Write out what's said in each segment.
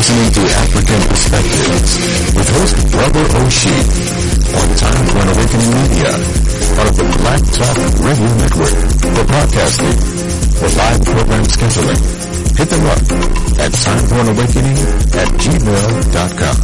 listening to African Perspectives with host Brother Oshie on Time for an Awakening Media, part of the Black Talk Radio Network. For podcasting, for live program scheduling, hit them up at timeforanawakening@gmail.com.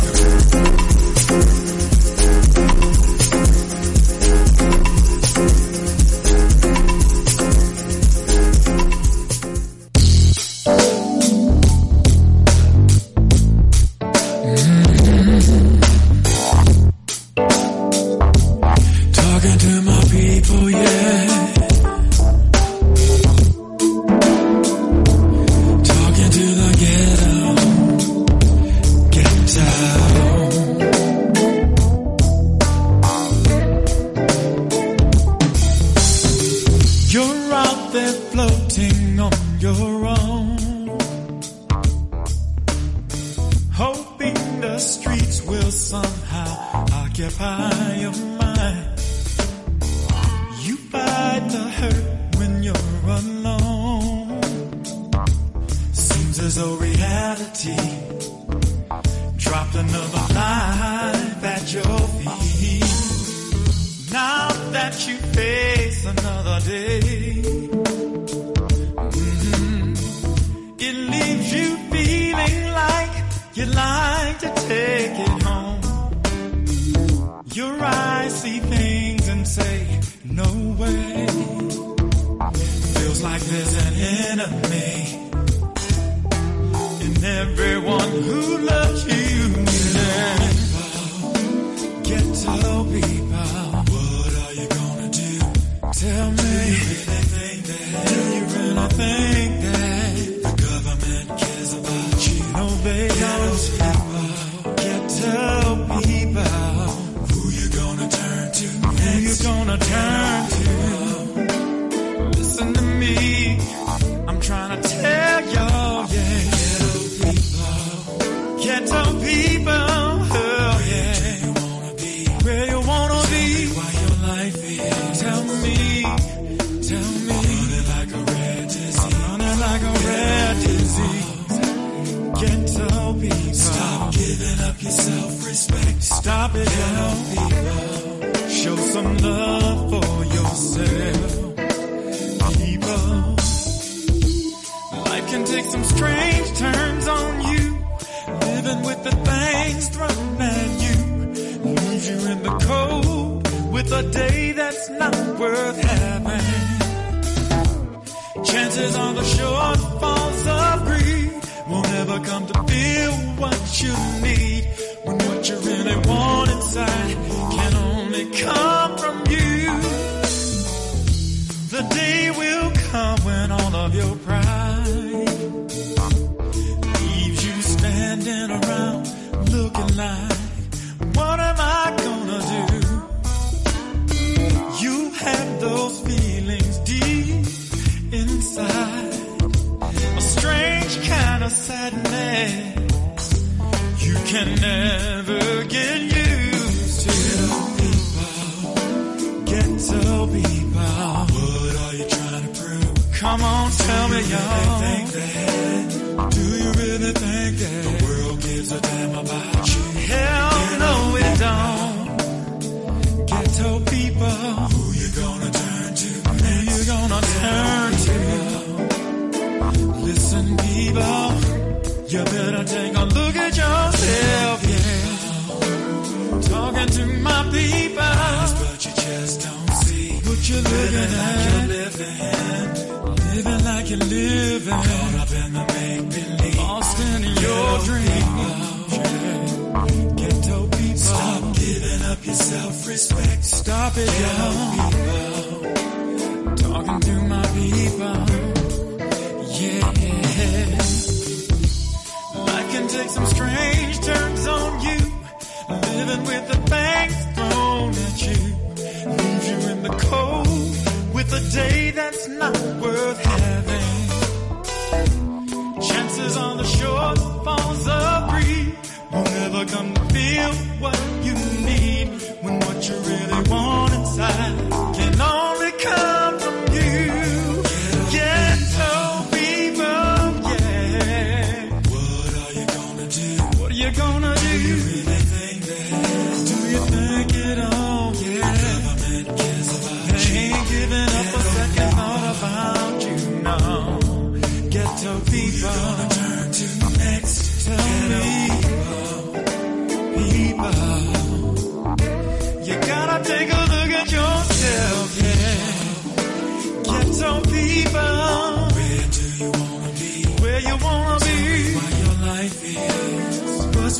Can only come from you. Ghetto people, yeah. What are you gonna do?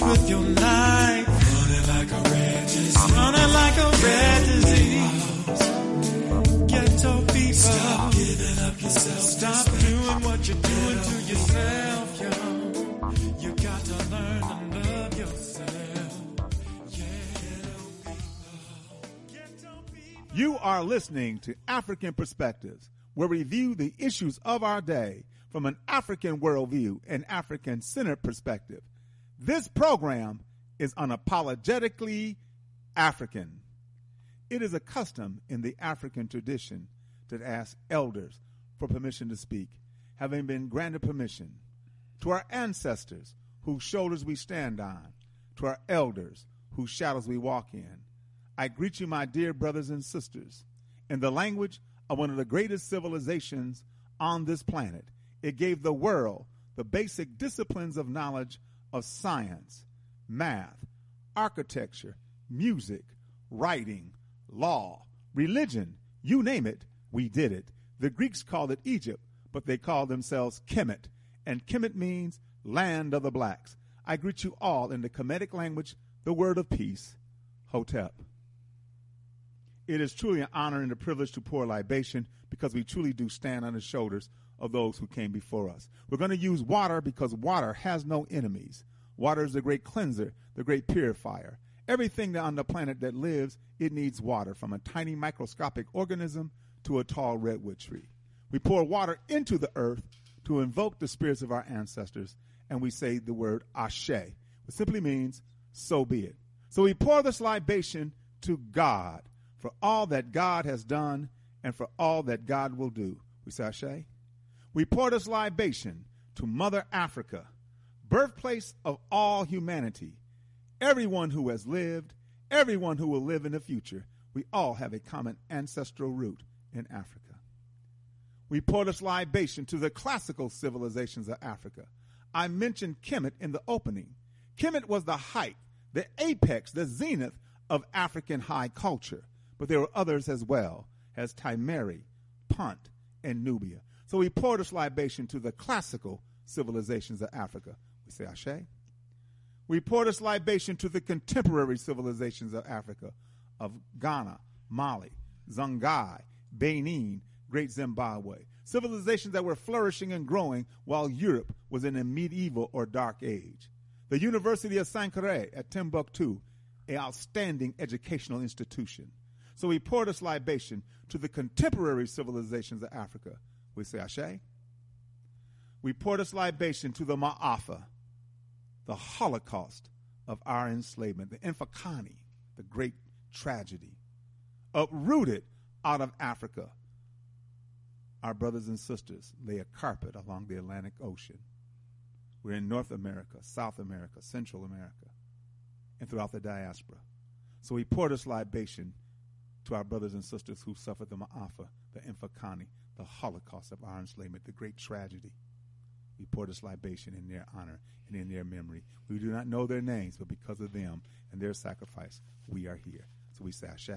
with your life. Running like a red disease. Running like a red disease. Ghetto people. Stop giving up yourself. Stop doing what you're doing to yourself, yo. You got to learn to love yourself. Yeah. Ghetto people. You are listening to African Perspectives, where we review the issues of our day from an African worldview and African-centered perspective. This program is unapologetically African. It is a custom in the African tradition to ask elders for permission to speak, having been granted permission. To our ancestors, whose shoulders we stand on, to our elders, whose shadows we walk in, I greet you, my dear brothers and sisters, in the language of one of the greatest civilizations on this planet. It gave the world the basic disciplines of knowledge of science, math, architecture, music, writing, law, religion, you name it, we did it. The Greeks called it Egypt, but they called themselves Kemet, and Kemet means land of the blacks. I greet you all in the Kemetic language, the word of peace, Hotep. It is truly an honor and a privilege to pour libation because we truly do stand on the shoulders of those who came before us. We're going to use water because water has no enemies. Water is the great cleanser, the great purifier. Everything on the planet that lives, it needs water, from a tiny microscopic organism to a tall redwood tree. We pour water into the earth to invoke the spirits of our ancestors, and we say the word Ashe, which simply means, so be it. So we pour this libation to God for all that God has done and for all that God will do. We say Ashe. We pour this libation to Mother Africa, birthplace of all humanity. Everyone who has lived, everyone who will live in the future, we all have a common ancestral root in Africa. We pour this libation to the classical civilizations of Africa. I mentioned Kemet in the opening. Kemet was the height, the apex, the zenith of African high culture, but there were others as well, as Timeri, Punt, and Nubia. So we pour this libation to the classical civilizations of Africa. We say Ashe. We pour this libation to the contemporary civilizations of Africa, of Ghana, Mali, Songhai, Benin, Great Zimbabwe. Civilizations that were flourishing and growing while Europe was in a medieval or dark age. The University of Sankore at Timbuktu, an outstanding educational institution. So we pour this libation to the contemporary civilizations of Africa. We say Ashe. We pour this libation to the Ma'afa, the Holocaust of our enslavement, the Infakani, the great tragedy, uprooted out of Africa. Our brothers and sisters lay a carpet along the Atlantic Ocean. We're in North America, South America, Central America, and throughout the diaspora. So we pour this libation to our brothers and sisters who suffered the Ma'afa, the Infakani, the Holocaust of our enslavement, the great tragedy. We pour this libation in their honor and in their memory. We do not know their names, but because of them and their sacrifice, we are here. So we say Ashe.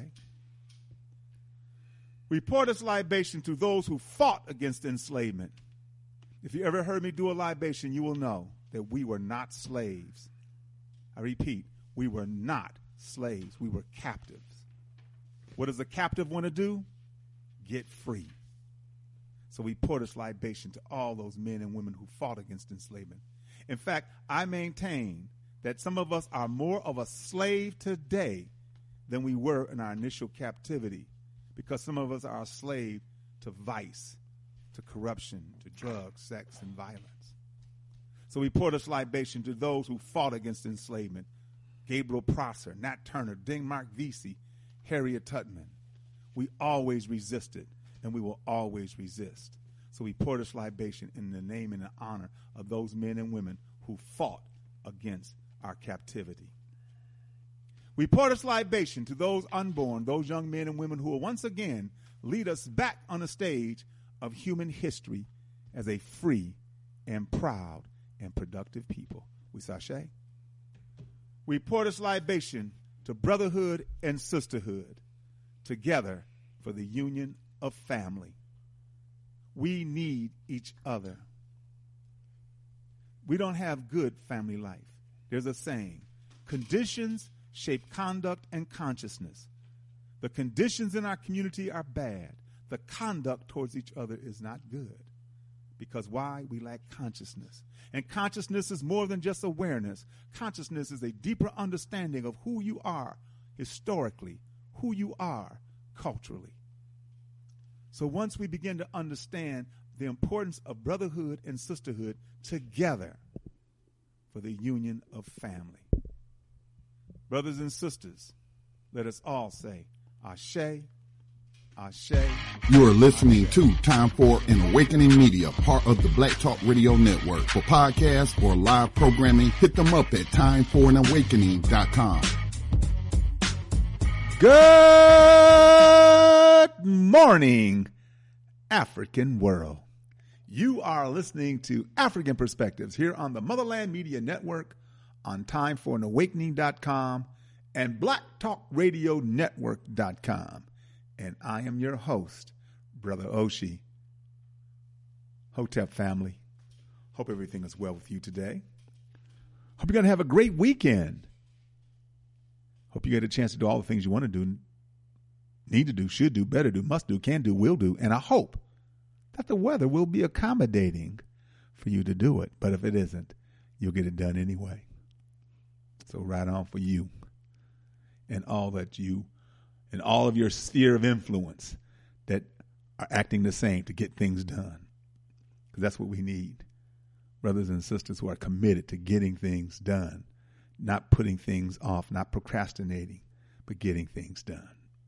We pour this libation to those who fought against enslavement. If you ever heard me do a libation, you will know that we were not slaves. I repeat, we were not slaves. We were captives. What does a captive want to do? Get free. So we pour this libation to all those men and women who fought against enslavement. In fact, I maintain that some of us are more of a slave today than we were in our initial captivity, because some of us are a slave to vice, to corruption, to drugs, sex, and violence. So we pour this libation to those who fought against enslavement. Gabriel Prosser, Nat Turner, Denmark Vesey, Harriet Tubman. We always resisted, and we will always resist. So we pour this libation in the name and the honor of those men and women who fought against our captivity. We pour this libation to those unborn, those young men and women who will once again lead us back on the stage of human history as a free and proud and productive people. We say Ashe. We pour this libation to brotherhood and sisterhood, together for the union of family. We need each other. We don't have good family life. There's a saying, conditions shape conduct and consciousness. The conditions in our community are bad. The conduct towards each other is not good. Because why? We lack consciousness. And consciousness is more than just awareness. Consciousness is a deeper understanding of who you are historically, who you are culturally. So once we begin to understand the importance of brotherhood and sisterhood together for the union of family. Brothers and sisters, let us all say, Ashe, Ashe. You are listening to Time for an Awakening Media, part of the Black Talk Radio Network. For podcasts or live programming, hit them up at timeforanawakening.com. Good morning, African world. You are listening to African Perspectives here on the Motherland Media Network, on timeforanawakening.com and blacktalkradionetwork.com. And I am your host, Brother Oshi. Hotep family, hope everything is well with you today. Hope you're going to have a great weekend. Hope you get a chance to do all the things you want to do, need to do, should do, better do, must do, can do, will do. And I hope that the weather will be accommodating for you to do it. But if it isn't, you'll get it done anyway. So right on for you and all that you and all of your sphere of influence that are acting the same to get things done. Because that's what we need. Brothers and sisters who are committed to getting things done, not putting things off, not procrastinating, but getting things done.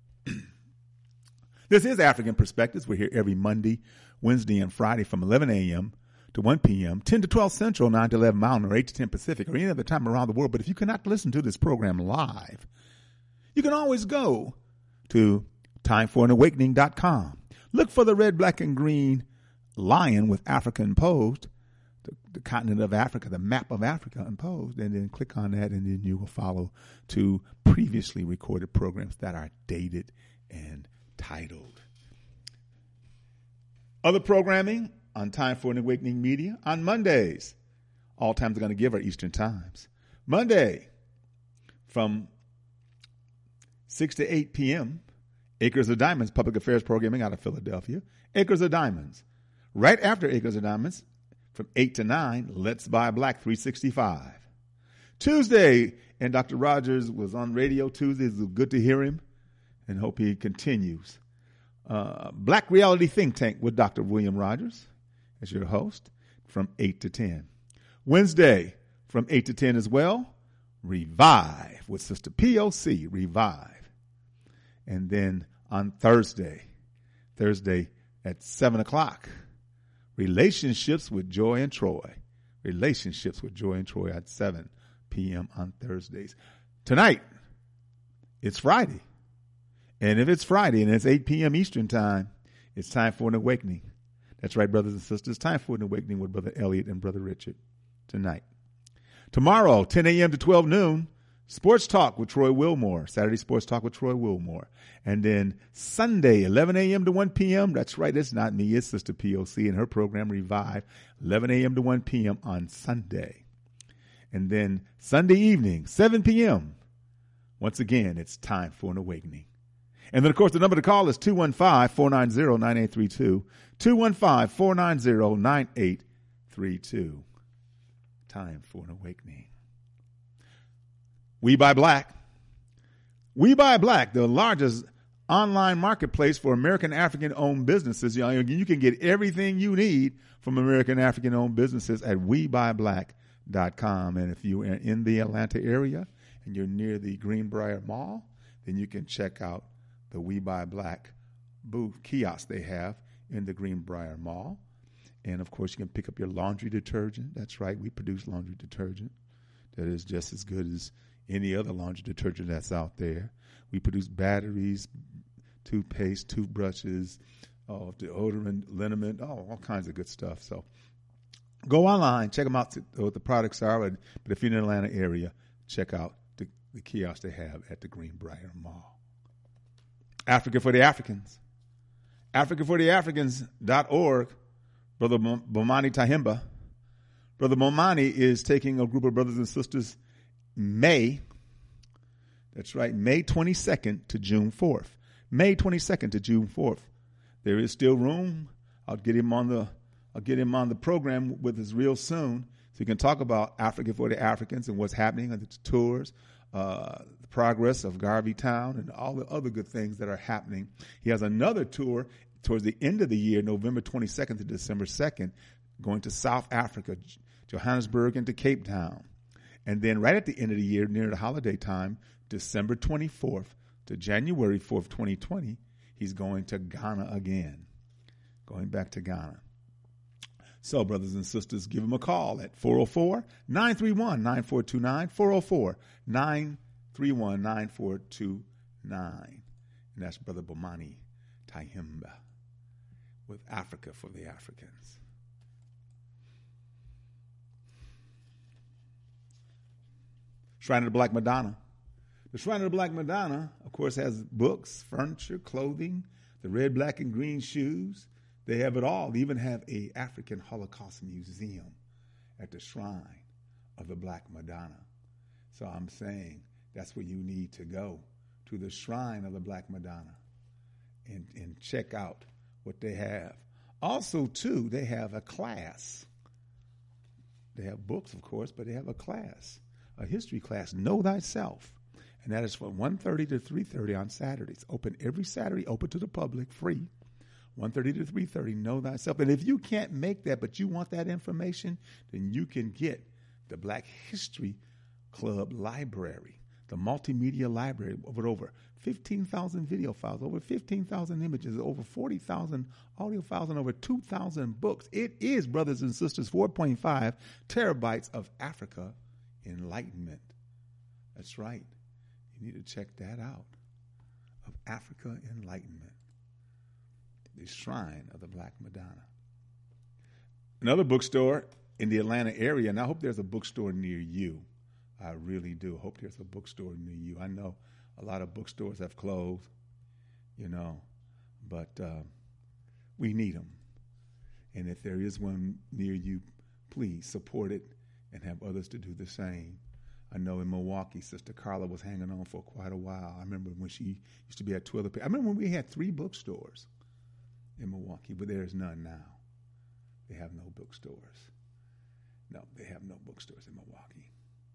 This is African Perspectives. We're here every Monday, Wednesday, and Friday from 11 a.m. to 1 p.m., 10 to 12 Central, 9 to 11 Mountain, or 8 to 10 Pacific, or any other time around the world. But if you cannot listen to this program live, you can always go to timeforanawakening.com. Look for the red, black, and green lion with Africa imposed, the continent of Africa, the map of Africa imposed, and then click on that, and then you will follow to previously recorded programs that are dated and titled. Other programming on Time for an Awakening Media on Mondays. All times are going to give are Eastern times. Monday from 6 to 8 p.m., Acres of Diamonds, public affairs programming out of Philadelphia. Acres of Diamonds. Right after Acres of Diamonds, from 8 to 9, Let's Buy Black 365. Tuesday, and Dr. Rogers was on radio Tuesday. It's good to hear him and hope he continues. Black Reality Think Tank with Dr. William Rogers as your host from 8 to 10. Wednesday from 8 to 10 as well, Revive with Sister POC, Revive. And then on Thursday at 7 o'clock, Relationships with Joy and Troy. Relationships with Joy and Troy at 7 p.m. on Thursdays. Tonight, it's Friday. And if it's Friday and it's 8 p.m. Eastern time, it's time for an awakening. That's right, brothers and sisters. Time for an awakening with Brother Elliot and Brother Richard tonight. Tomorrow, 10 a.m. to 12 noon, Sports Talk with Troy Wilmore. Saturday Sports Talk with Troy Wilmore. And then Sunday, 11 a.m. to 1 p.m. That's right. It's not me. It's Sister POC and her program Revive, 11 a.m. to 1 p.m. on Sunday. And then Sunday evening, 7 p.m. Once again, it's time for an awakening. And then, of course, the number to call is 215-490-9832. 215-490-9832. Time for an awakening. We Buy Black. We Buy Black, the largest online marketplace for American African-owned businesses. You can get everything you need from American African-owned businesses at WeBuyBlack.com. And if you are in the Atlanta area and you're near the Greenbrier Mall, then you can check out the We Buy Black booth kiosk they have in the Greenbrier Mall. And, of course, you can pick up your laundry detergent. That's right. We produce laundry detergent that is just as good as any other laundry detergent that's out there. We produce batteries, toothpaste, toothbrushes, deodorant, liniment, all kinds of good stuff. So go online, check them out, what the products are. But if you're in the Atlanta area, check out the kiosk they have at the Greenbrier Mall. Africa for the Africans. AfricaForTheAfricans.org. Brother Bomani Tahimba. Brother Bomani is taking a group of brothers and sisters May 22nd to June 4th. May 22nd to June 4th. There is still room. I'll get him on the program with us real soon, so he can talk about Africa for the Africans and what's happening on the tours, the progress of Garvey Town, and all the other good things that are happening. He has another tour towards the end of the year, November 22nd to December 2nd, going to South Africa, Johannesburg, and to Cape Town. And then right at the end of the year, near the holiday time, December 24th to January 4th, 2020, he's going to Ghana again, going back to Ghana. So, brothers and sisters, give him a call at 404-931-9429, 404-931-9429. And that's Brother Bomani Tyehimba with Africa for the Africans. Shrine of the Black Madonna. The Shrine of the Black Madonna, of course, has books, furniture, clothing, the red, black, and green shoes. They have it all. They even have a African Holocaust museum at the Shrine of the Black Madonna. So I'm saying that's where you need to go, to the Shrine of the Black Madonna, and check out what they have. Also, too, they have a class. They have books, of course, but they have a class, a history class, Know Thyself. And that is from 1:30 to 3:30 on Saturdays. Open every Saturday, open to the public, free. 1:30 to 3:30, Know Thyself. And if you can't make that, but you want that information, then you can get the Black History Club library, the multimedia library, with over 15,000 video files, over 15,000 images, over 40,000 audio files, and over 2,000 books. It is, brothers and sisters, 4.5 terabytes of Africa enlightenment. That's right. You need to check that out, of Africa enlightenment. The Shrine of the Black Madonna. Another bookstore in the Atlanta area, and I hope there's a bookstore near you. I really do. Hope there's a bookstore near you. I know a lot of bookstores have closed, but we need them. And if there is one near you, please support it and have others to do the same. I know in Milwaukee, Sister Carla was hanging on for quite a while. I remember when she used to be at Toilet. I remember when we had 3 bookstores in Milwaukee, but there's none now. They have no bookstores. No, they have no bookstores in Milwaukee.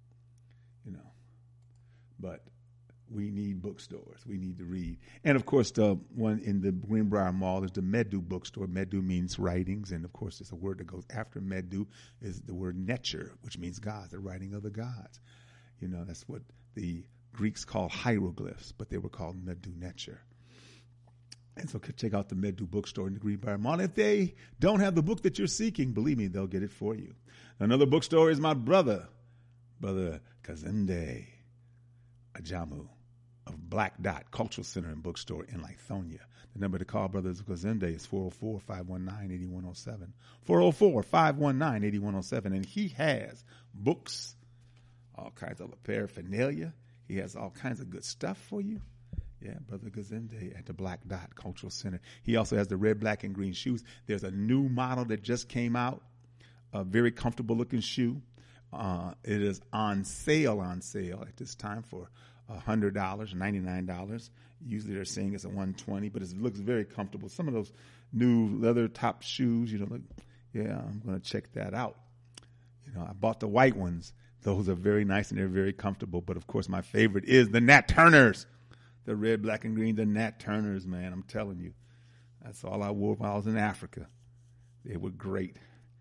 But we need bookstores. We need to read. And, of course, the one in the Greenbrier Mall is the Medu bookstore. Medu means writings, and, of course, there's a word that goes after Medu is the word Netcher, which means gods, the writing of the gods. That's what the Greeks call hieroglyphs, but they were called Medu Netcher. And so check out the Medu bookstore in the Greenbrier Mall. If they don't have the book that you're seeking, believe me, they'll get it for you. Another bookstore is my Brother Kazende Ajamu of Black Dot Cultural Center and Bookstore in Lithonia. The number to call Brothers Kazende is 404-519-8107. 404-519-8107. And he has books, all kinds of paraphernalia. He has all kinds of good stuff for you. Yeah, Brother Kazende at the Black Dot Cultural Center. He also has the red, black, and green shoes. There's a new model that just came out, a very comfortable looking shoe. It is on sale at this time for $100, $99. Usually they're saying it's a $120, but it looks very comfortable. Some of those new leather top shoes, I'm going to check that out. I bought the white ones. Those are very nice and they're very comfortable. But of course, my favorite is the Nat Turners, the red, black, and green. The Nat Turners, man, I'm telling you, that's all I wore while I was in Africa. They were great.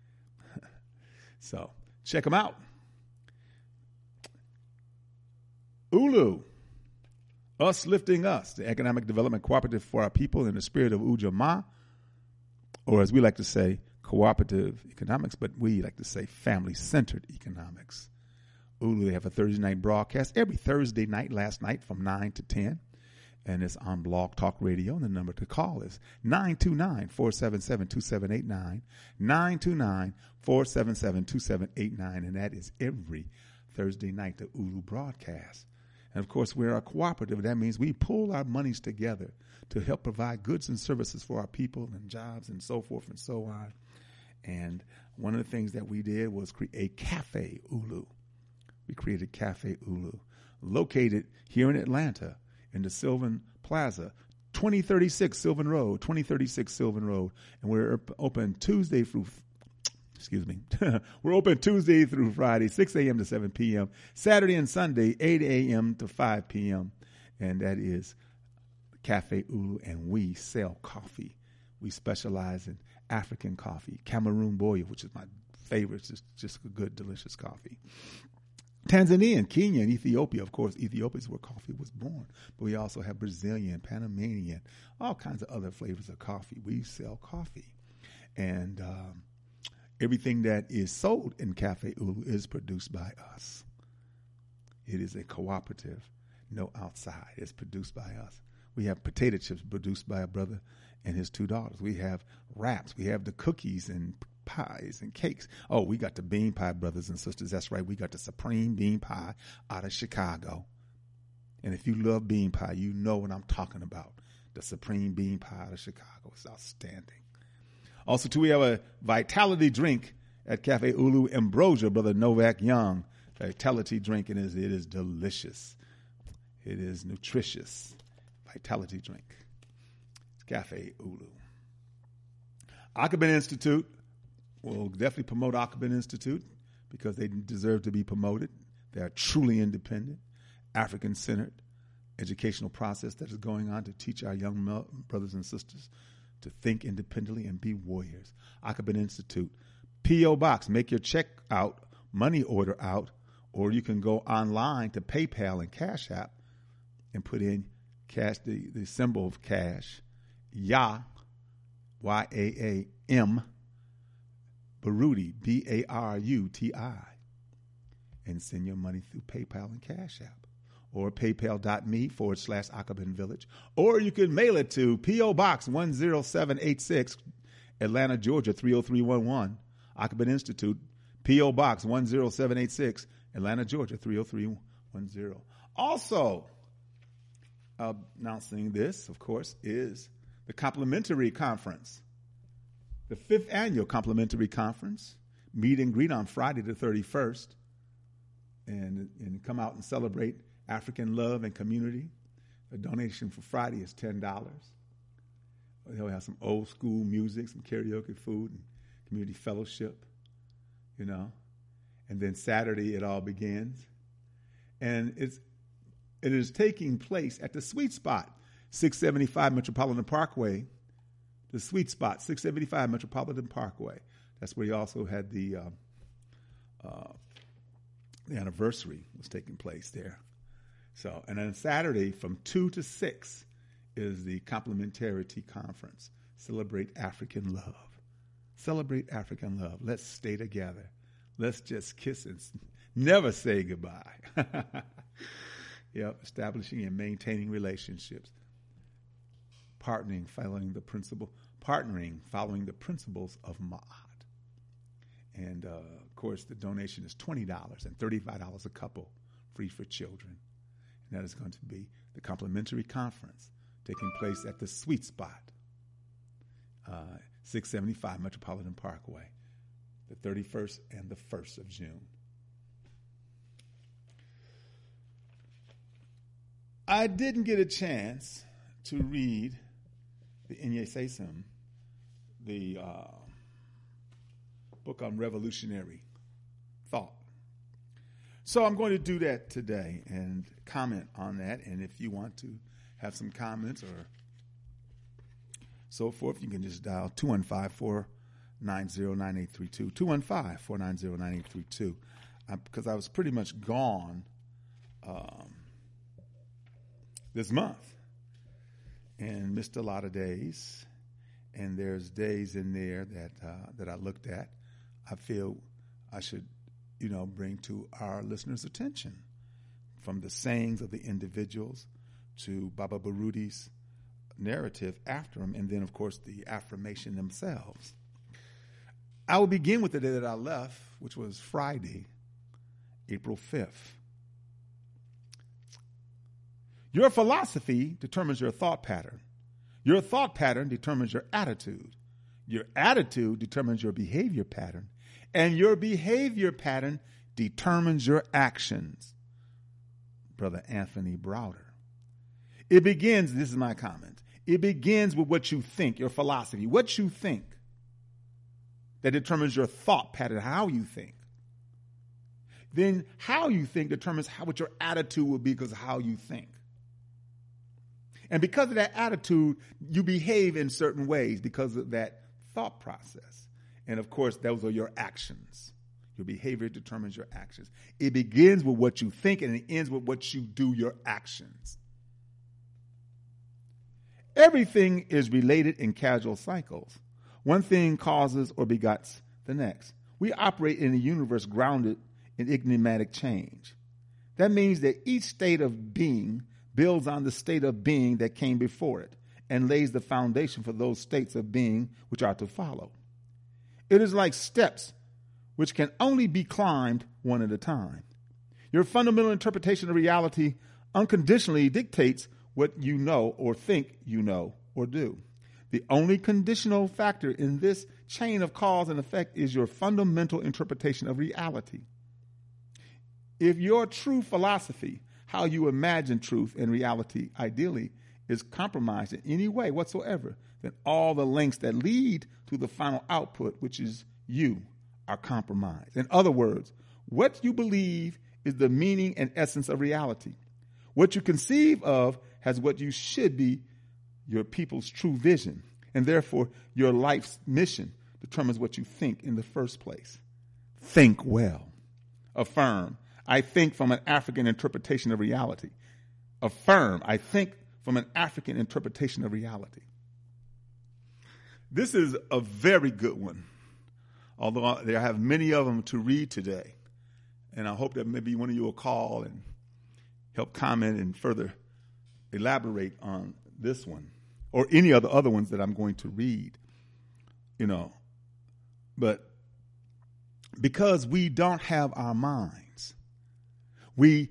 So check them out. ULU, Us Lifting Us, the economic development cooperative for our people in the spirit of Ujamaa, or as we like to say, cooperative economics, but we like to say family-centered economics. ULU, they have a Thursday night broadcast every Thursday night, last night from 9 to 10, and it's on Blog Talk Radio, and the number to call is 929-477-2789, 929-477-2789, and that is every Thursday night, the ULU broadcast. And, of course, we're a cooperative. That means we pull our monies together to help provide goods and services for our people and jobs and so forth and so on. And one of the things that we did was create a Cafe ULU. we created Cafe Ulu, located here in Atlanta in the Sylvan Plaza, 2036 Sylvan Road, and we're open Tuesday through we're open Tuesday through Friday, 6 a.m. to 7 p.m., Saturday and Sunday, 8 a.m. to 5 p.m., and that is Cafe Ulu, and we sell coffee. We specialize in African coffee, Cameroon Boya, which is my favorite. It's just a good, delicious coffee. Tanzania, Kenya, and Ethiopia. Of course, Ethiopia is where coffee was born. But we also have Brazilian, Panamanian, all kinds of other flavors of coffee. We sell coffee. And everything that is sold in Cafe Ulu is produced by us. It is a cooperative, no outside. It's produced by us. We have potato chips produced by a brother and his two daughters. We have wraps. We have the cookies and pies and cakes. Oh, we got the bean pie, brothers and sisters. That's right. We got the Supreme Bean Pie out of Chicago. And if you love bean pie, you know what I'm talking about. The Supreme Bean Pie out of Chicago is outstanding. Also, too, we have a Vitality drink at Cafe Ulu, Ambrosia, Brother Novak Young. Vitality drink, and it is delicious. It is nutritious. Vitality drink. It's Cafe Ulu. Akabin Institute will definitely promote Akabin Institute because they deserve to be promoted. They are truly independent, African-centered educational process that is going on to teach our young brothers and sisters to think independently and be warriors. Akabin Institute. P.O. Box. Make your check out, money order out, or you can go online to PayPal and Cash App and put in cash, the symbol of cash, YAAM, Baruti, Baruti, and send your money through PayPal and Cash App, or paypal.me/Akabin Village, or you can mail it to P.O. Box 10786, Atlanta, Georgia 30311, Akabin Institute, P.O. Box 10786, Atlanta, Georgia 30310. Also, announcing this, of course, is the Complimentary Conference, the 5th annual Complimentary Conference. Meet and greet on Friday the 31st, and come out and celebrate African love and community. The donation for Friday is $10. They'll have some old school music, some karaoke, food, and community fellowship, and then Saturday it all begins, and it is taking place at the Sweet Spot, 675 Metropolitan Parkway. The Sweet Spot, 675 Metropolitan Parkway. That's where he also had the anniversary was taking place there. So, and then Saturday from 2 to 6 is the Complementarity Conference. Celebrate African love. Celebrate African love. Let's stay together. Let's just kiss and never say goodbye. Yep, establishing and maintaining relationships. Partnering, following the principles of Ma'at. And, of course, the donation is $20 and $35 a couple, free for children. And that is going to be the Complimentary Conference taking place at the Sweet Spot, 675 Metropolitan Parkway, the 31st and the 1st of June. I didn't get a chance to read the Inye Sesam, the book on revolutionary thought. So I'm going to do that today and comment on that. And if you want to have some comments or so forth, you can just dial 215-490-9832, 215-490-9832, because I was pretty much gone this month and missed a lot of days. And there's days in there that I looked at. I feel I should, bring to our listeners' attention, from the sayings of the individuals to Baba Baruti's narrative after him, and then, of course, the affirmation themselves. I will begin with the day that I left, which was Friday, April 5th. Your philosophy determines your thought pattern. Your thought pattern determines your attitude. Your attitude determines your behavior pattern. And your behavior pattern determines your actions. Brother Anthony Browder. It begins, this is my comment, it begins with what you think, your philosophy, what you think. That determines your thought pattern, how you think. Then how you think determines what your attitude will be because of how you think. And because of that attitude, you behave in certain ways because of that thought process. And of course, those are your actions. Your behavior determines your actions. It begins with what you think and it ends with what you do, your actions. Everything is related in causal cycles. One thing causes or begots the next. We operate in a universe grounded in enigmatic change. That means that each state of being builds on the state of being that came before it and lays the foundation for those states of being which are to follow. It is like steps which can only be climbed one at a time. Your fundamental interpretation of reality unconditionally dictates what you know or think you know or do. The only conditional factor in this chain of cause and effect is your fundamental interpretation of reality. If your true philosophy, how you imagine truth and reality ideally, is compromised in any way whatsoever, then all the links that lead to the final output, which is you, are compromised. In other words, what you believe is the meaning and essence of reality. What you conceive of has what you should be your people's true vision, and therefore your life's mission determines what you think in the first place. Think well. Affirm, I think from an African interpretation of reality. Affirm, I think from an African interpretation of reality. This is a very good one, although I have many of them to read today. And I hope that maybe one of you will call and help comment and further elaborate on this one or any of the other ones that I'm going to read, But because we don't have our minds, Wade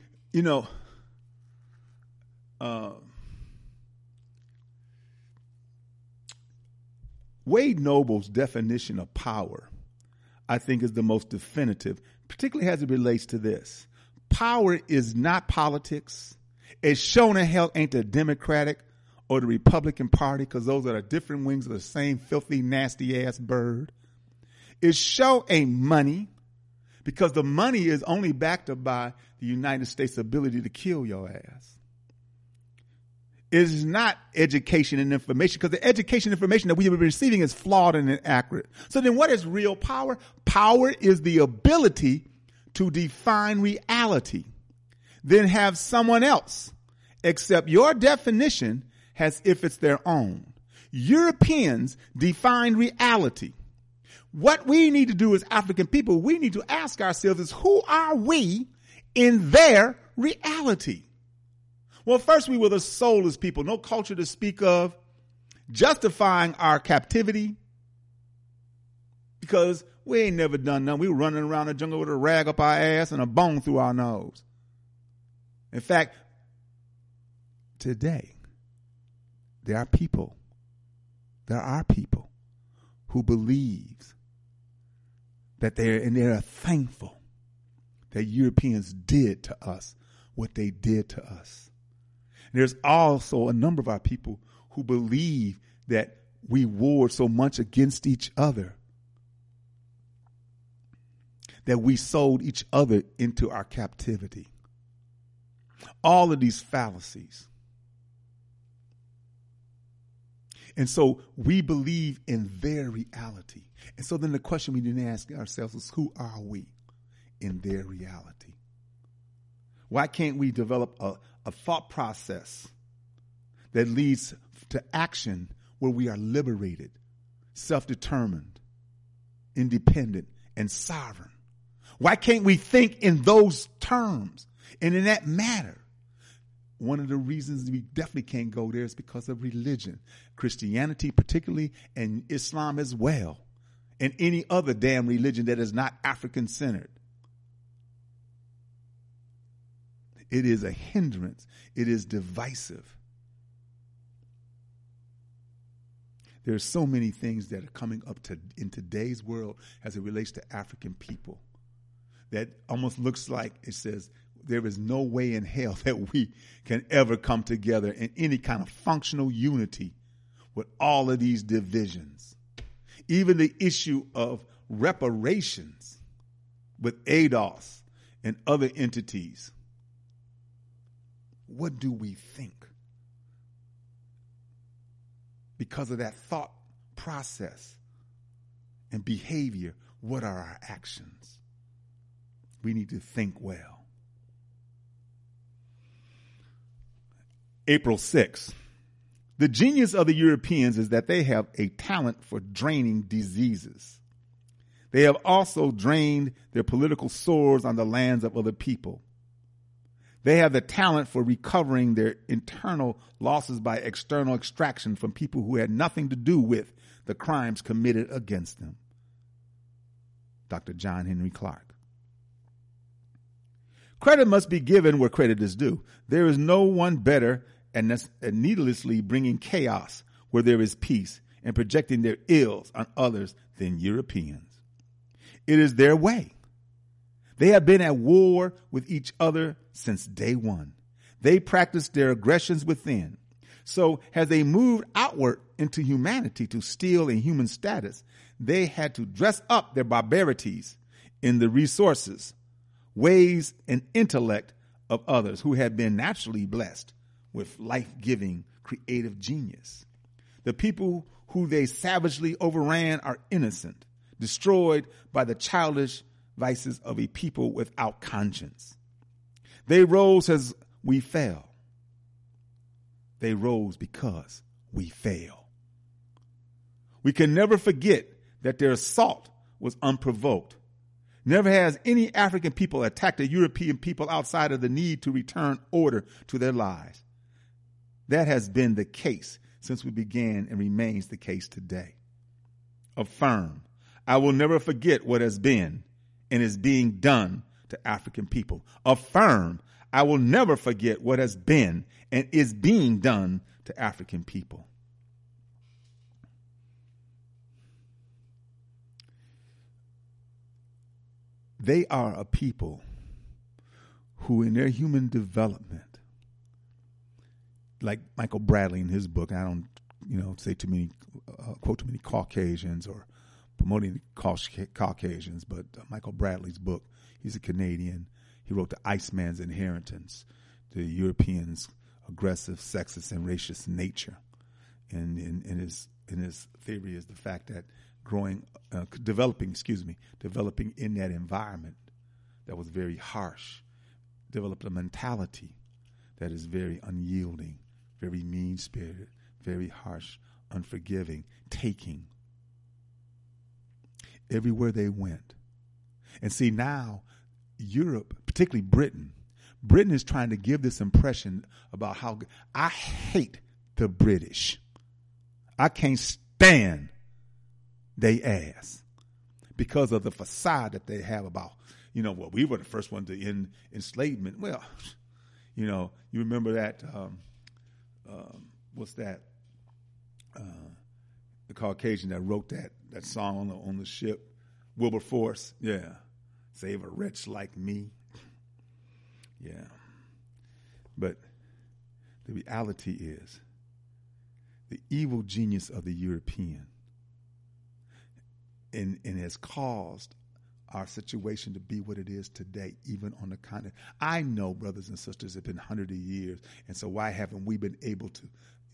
Noble's definition of power, I think, is the most definitive, particularly as it relates to this. Power is not politics. It's shown in hell ain't the Democratic or the Republican Party, because those are the different wings of the same filthy, nasty-ass bird. It show ain't money, because the money is only backed up by the United States' ability to kill your ass. It is not education and information, because the education and information that we are receiving is flawed and inaccurate. So then what is real power? Power is the ability to define reality, then have someone else accept your definition as if it's their own. Europeans define reality. What we need to do as African people, we need to ask ourselves is, who are we in their reality? Well, first, we were the soulless people, no culture to speak of, justifying our captivity because we ain't never done nothing. We were running around the jungle with a rag up our ass and a bone through our nose. In fact, today, there are people who believe that they're thankful that Europeans did to us what they did to us. And there's also a number of our people who believe that we warred so much against each other that we sold each other into our captivity. All of these fallacies. And so we believe in their reality. And so then the question we need to ask ourselves is, who are we in their reality? Why can't we develop a thought process that leads to action where we are liberated, self-determined, independent, and sovereign? Why can't we think in those terms and in that manner? One of the reasons we definitely can't go there is because of religion, Christianity particularly, and Islam as well, and any other damn religion that is not African-centered. It is a hindrance. It is divisive. There's so many things that are coming up in today's world as it relates to African people that almost looks like it says there is no way in hell that we can ever come together in any kind of functional unity with all of these divisions. Even the issue of reparations with ADOS and other entities. What do we think? Because of that thought process and behavior, what are our actions? We need to think well. April 6th. The genius of the Europeans is that they have a talent for draining diseases. They have also drained their political sores on the lands of other people. They have the talent for recovering their internal losses by external extraction from people who had nothing to do with the crimes committed against them. Dr. John Henry Clark. Credit must be given where credit is due. There is no one better at needlessly bringing chaos where there is peace and projecting their ills on others than Europeans. It is their way. They have been at war with each other since day one. They practice their aggressions within. So as they moved outward into humanity to steal in human status, they had to dress up their barbarities in the resources, ways, and intellect of others who had been naturally blessed with life-giving creative genius. The people who they savagely overran are innocent, destroyed by the childish vices of a people without conscience. They rose as we fell. They rose because we fail. We can never forget that their assault was unprovoked. Never has any African people attacked a European people outside of the need to return order to their lives. That has been the case since we began and remains the case today. Affirm, I will never forget what has been and is being done to African people. Affirm, I will never forget what has been and is being done to African people. They are a people who in their human development, like Michael Bradley in his book, I don't, say too many, quote too many Caucasians or promoting the Caucasians, but Michael Bradley's book, he's a Canadian. He wrote The Iceman's Inheritance, the Europeans' aggressive, sexist, and racist nature. And in his theory is the fact that developing in that environment that was very harsh, developed a mentality that is very unyielding, very mean-spirited, very harsh, unforgiving, taking. Everywhere they went. And see now, Europe, particularly Britain is trying to give this impression about how I hate the British. I can't stand they ass because of the facade that they have about, we were the first one to end enslavement. Well, you remember that, what's that? The Caucasian that wrote that song on the ship, Wilberforce. Yeah. Save a wretch like me. Yeah. But the reality is the evil genius of the European and has caused our situation to be what it is today, even on the continent. I know, brothers and sisters, it's been hundreds of years, and so why haven't we been able to,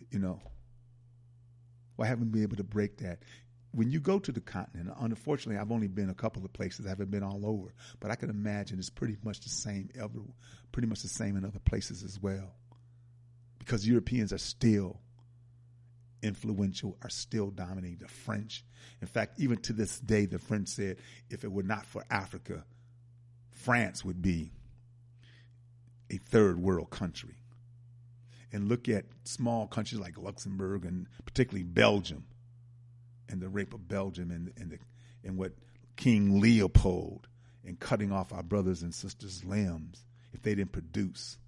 why haven't we been able to break that? When you go to the continent, unfortunately, I've only been a couple of places. I haven't been all over, but I can imagine it's pretty much the same in other places as well, because Europeans are still influential, are still dominating. The French, in fact, even to this day, the French said if it were not for Africa, France would be a third world country. And look at small countries like Luxembourg and particularly Belgium, and the rape of Belgium and what King Leopold and cutting off our brothers and sisters' limbs if they didn't produce.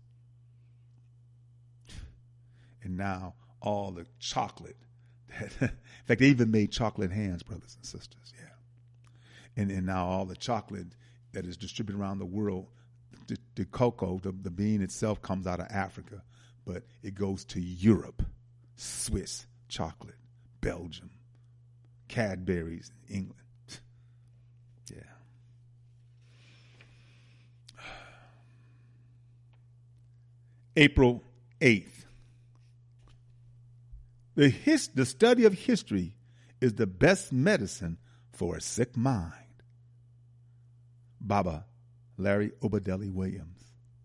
And now all the chocolate. In fact, they even made chocolate hands, brothers and sisters. Yeah. And now all the chocolate that is distributed around the world. The cocoa, the bean itself, comes out of Africa, but it goes to Europe, Swiss chocolate, Belgium, Cadbury's, England. Yeah. April 8th. The study of history is the best medicine for a sick mind. Baba Larry Obadeli Williams.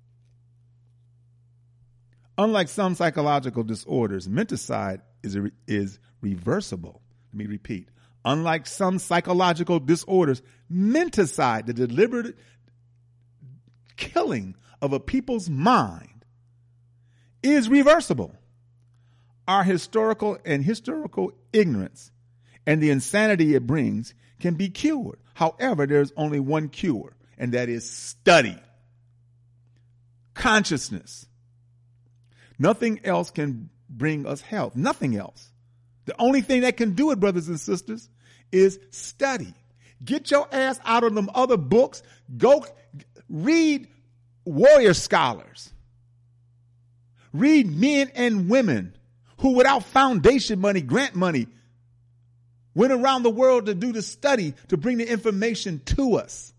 Unlike some psychological disorders, menticide is reversible. Let me repeat. Unlike some psychological disorders, menticide, the deliberate killing of a people's mind, is reversible. Our historical ignorance and the insanity it brings can be cured. However, there's only one cure, and that is study. Consciousness. Nothing else can bring us health. Nothing else. The only thing that can do it, brothers and sisters, is study. Get your ass out of them other books. Go read warrior scholars. Read men and women who, without foundation money, grant money, went around the world to do the study to bring the information to us.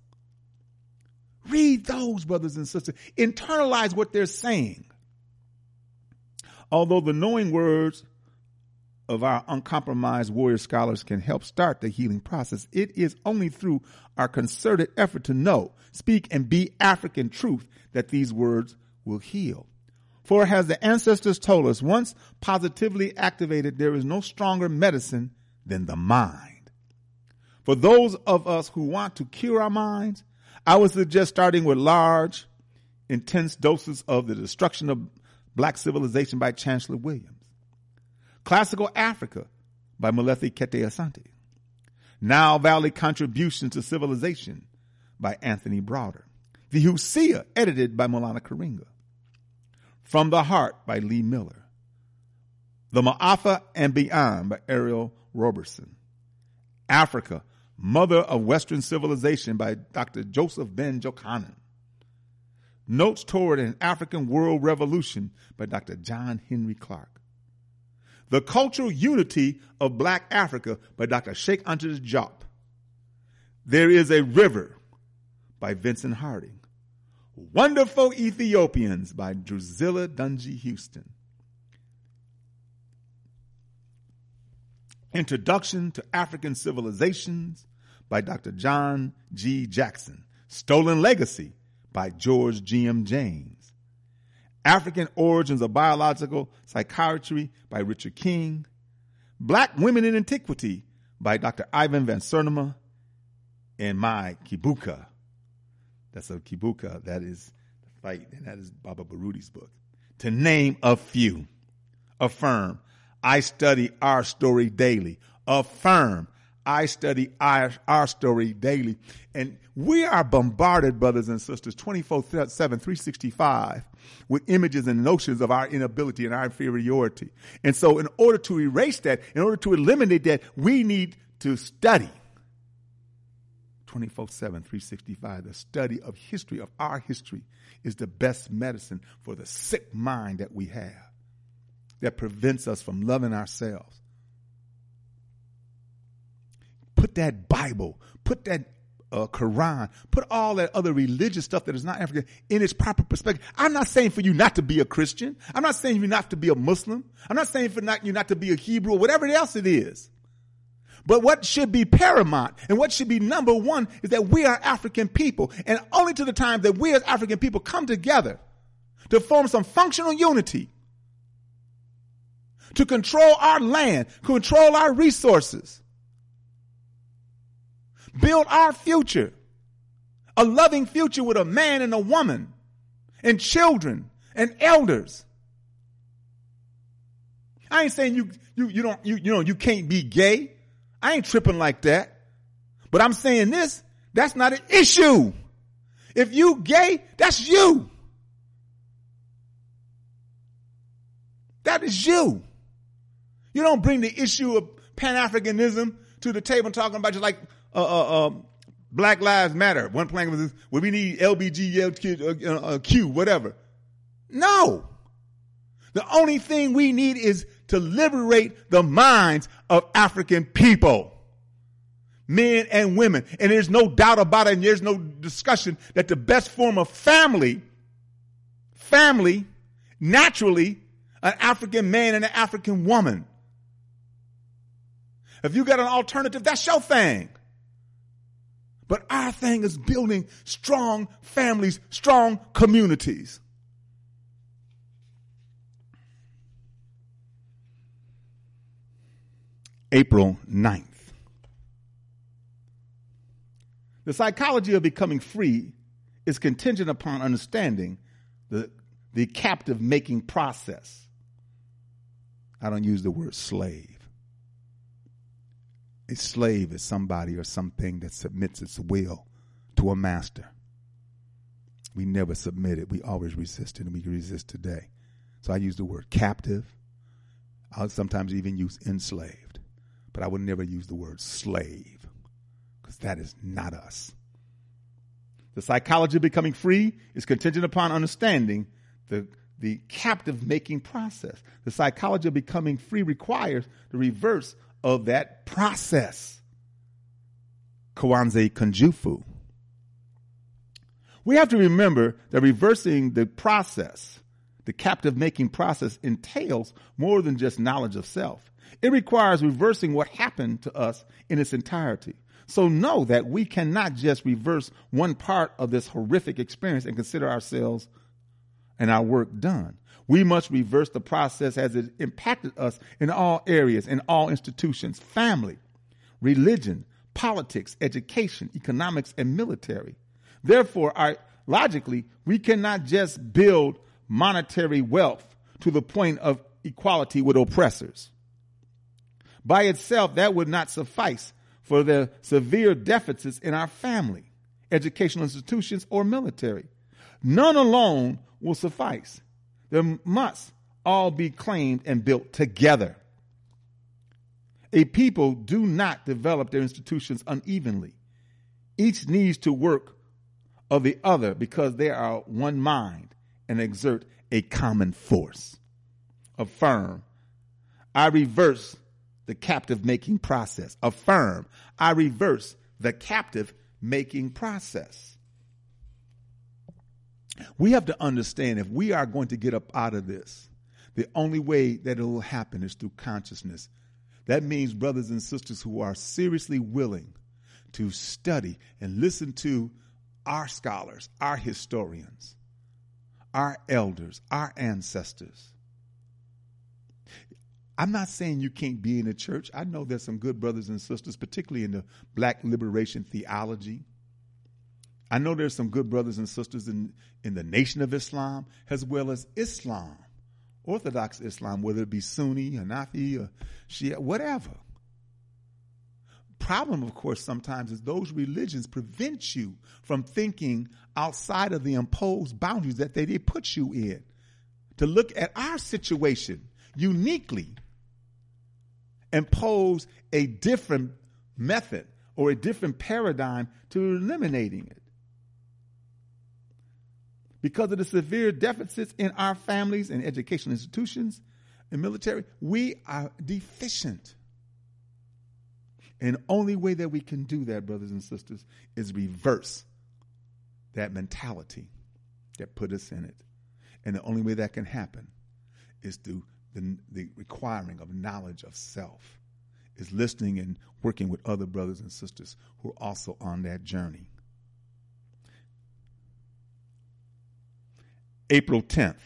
Read those, brothers and sisters. Internalize what they're saying. Although the knowing words of our uncompromised warrior scholars can help start the healing process, it is only through our concerted effort to know, speak, and be African truth that these words will heal. For as the ancestors told us, once positively activated, there is no stronger medicine than the mind. For those of us who want to cure our minds, I would suggest starting with large, intense doses of The Destruction of Black Civilization by Chancellor Williams, Classical Africa by Molefi Kete Asante, Nile Valley Contributions to Civilization by Anthony Browder, The Hosea, edited by Maulana Karinga, From the Heart by Lee Miller, The Ma'afa and Beyond by Ariel Roberson, Africa, Mother of Western Civilization by Dr. Joseph Ben Jochannan, Notes Toward an African World Revolution by Dr. John Henry Clark, The Cultural Unity of Black Africa by Dr. Sheikh Anta Diop, There is a River by Vincent Harding, Wonderful Ethiopians by Drusilla Dungy Houston, Introduction to African Civilizations by Dr. John G. Jackson, Stolen Legacy by George G.M. James, African Origins of Biological Psychiatry by Richard King, Black Women in Antiquity by Dr. Ivan Van Cernema, and My Kibuka. That's a Kibuka, that is the fight, and that is Baba Baruti's book. To name a few. Affirm, I study our story daily. Affirm, I study our story daily. And we are bombarded, brothers and sisters, 24/7, 365, with images and notions of our inability and our inferiority. And so in order to erase that, in order to eliminate that, we need to study. 24/7, 365, the study of history, of our history, is the best medicine for the sick mind that we have, that prevents us from loving ourselves. Put that Bible, put that Quran, put all that other religious stuff that is not African in its proper perspective. I'm not saying for you not to be a Christian. I'm not saying for you not to be a Muslim. I'm not saying for you not to be a Hebrew or whatever else it is. But what should be paramount and what should be number one is that we are African people. And only to the time that we as African people come together to form some functional unity, to control our land, control our resources, build our future, a loving future with a man and a woman and children and elders. I ain't saying you can't be gay. I ain't tripping like that. But I'm saying this, that's not an issue. If you gay, that's you. That is you. You don't bring the issue of Pan-Africanism to the table talking about just like Black Lives Matter. One plank was, well, we need LBGTQ, whatever. No. The only thing we need is to liberate the minds of African people. Men and women. And there's no doubt about it, and there's no discussion that the best form of family, naturally, an African man and an African woman. If you got an alternative, that's your thing. But our thing is building strong families, strong communities. April 9th. The psychology of becoming free is contingent upon understanding the captive making process. I don't use the word slave. A slave is somebody or something that submits its will to a master. We never submitted. We always resisted, and we resist today. So I use the word captive. I'll sometimes even use enslaved. But I would never use the word slave, because that is not us. The psychology of becoming free is contingent upon understanding the captive making process. The psychology of becoming free requires the reverse of that process. Kwanzaa Kunjufu. We have to remember that reversing the process, the captive making process, entails more than just knowledge of self. It requires reversing what happened to us in its entirety. So know that we cannot just reverse one part of this horrific experience and consider ourselves and our work done. We must reverse the process as it impacted us in all areas, in all institutions, family, religion, politics, education, economics, and military. Therefore, logically, we cannot just build monetary wealth to the point of equality with oppressors. By itself, that would not suffice for the severe deficits in our family, educational institutions, or military. None alone will suffice. There must all be claimed and built together. A people do not develop their institutions unevenly. Each needs to work of the other because they are one mind and exert a common force. Affirm, I reverse the captive making process. Affirm, I reverse the captive making process. We have to understand, if we are going to get up out of this, the only way that it will happen is through consciousness. That means brothers and sisters who are seriously willing to study and listen to our scholars, our historians, our elders, our ancestors. I'm not saying you can't be in the church. I know there's some good brothers and sisters, particularly in the Black liberation theology. I know there's some good brothers and sisters in the Nation of Islam, as well as Islam, Orthodox Islam, whether it be Sunni, Hanafi, or Shia, whatever. Problem, of course, sometimes is those religions prevent you from thinking outside of the imposed boundaries that they put you in. To look at our situation uniquely and pose a different method or a different paradigm to eliminating it. Because of the severe deficits in our families and educational institutions and military, we are deficient. And the only way that we can do that, brothers and sisters, is reverse that mentality that put us in it. And the only way that can happen is through the requiring of knowledge of self, is listening and working with other brothers and sisters who are also on that journey. April 10th.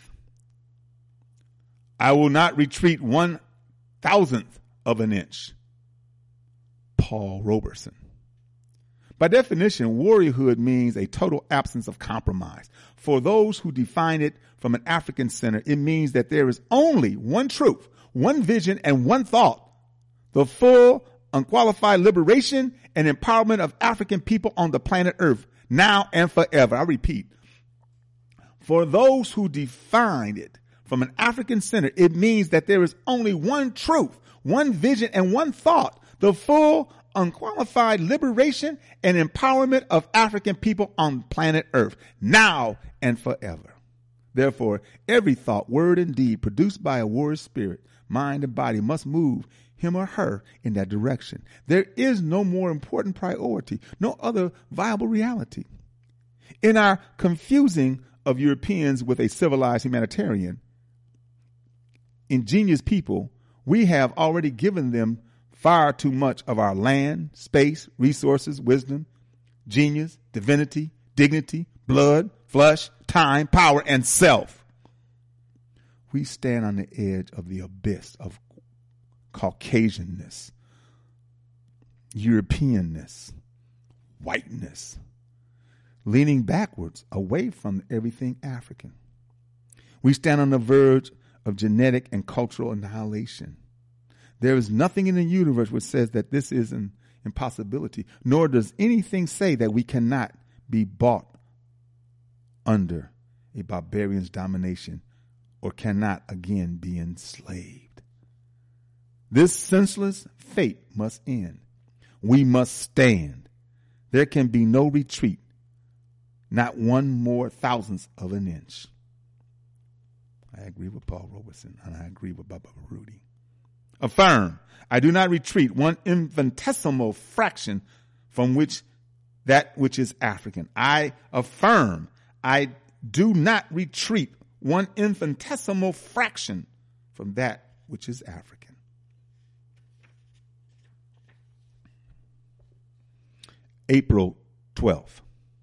I will not retreat 1/1000th of an inch. Paul Robeson. By definition, warriorhood means a total absence of compromise. For those who define it from an African center, it means that there is only one truth, one vision, and one thought: the full, unqualified liberation and empowerment of African people on the planet Earth, now and forever. I repeat. For those who define it from an African center, it means that there is only one truth, one vision, and one thought: the full, unqualified liberation and empowerment of African people on planet Earth, now and forever. Therefore, every thought, word, and deed produced by a warrior spirit, mind, and body must move him or her in that direction. There is no more important priority, no other viable reality. In our confusing of Europeans with a civilized humanitarian, ingenious people, we have already given them far too much of our land, space, resources, wisdom, genius, divinity, dignity, blood, flesh, time, power, and self. We stand on the edge of the abyss of Caucasianness, Europeanness, whiteness, leaning backwards away from everything African. We stand on the verge of genetic and cultural annihilation. There is nothing in the universe which says that this is an impossibility, nor does anything say that we cannot be bought under a barbarian's domination or cannot again be enslaved. This senseless fate must end. We must stand. There can be no retreat, not one more thousandth of an inch. I agree with Paul Robeson, and I agree with Baba Rudy. Affirm, I do not retreat one infinitesimal fraction from that which is African. I affirm, I do not retreat one infinitesimal fraction from that which is African. April 12th.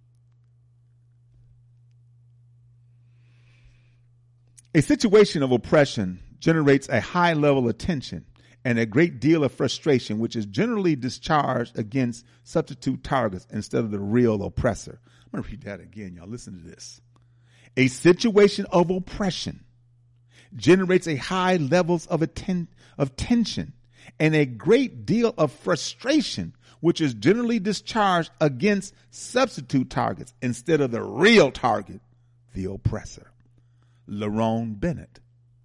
A situation of oppression generates a high level of tension and a great deal of frustration, which is generally discharged against substitute targets instead of the real oppressor. I'm going to read that again, y'all. Listen to this. A situation of oppression generates a high levels of tension and a great deal of frustration, which is generally discharged against substitute targets instead of the real target, the oppressor. Lerone Bennett.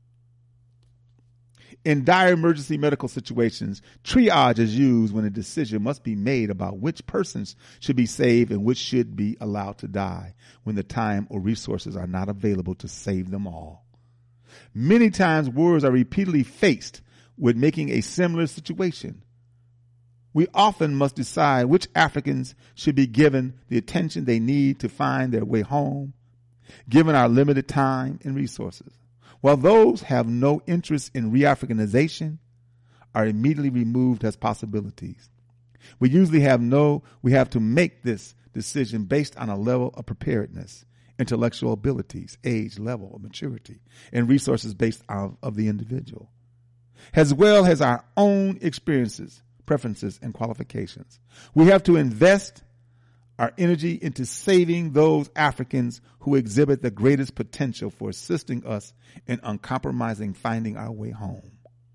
In dire emergency medical situations, triage is used when a decision must be made about which persons should be saved and which should be allowed to die when the time or resources are not available to save them all. Many times words are repeatedly faced with making a similar situation. We often must decide which Africans should be given the attention they need to find their way home, given our limited time and resources, while those have no interest in re-Africanization are immediately removed as possibilities. We usually have to make this decision based on a level of preparedness, intellectual abilities, age, level of maturity, and resources based of the individual, as well as our own experiences, preferences, and qualifications. We have to invest our energy into saving those Africans who exhibit the greatest potential for assisting us in uncompromising finding our way home.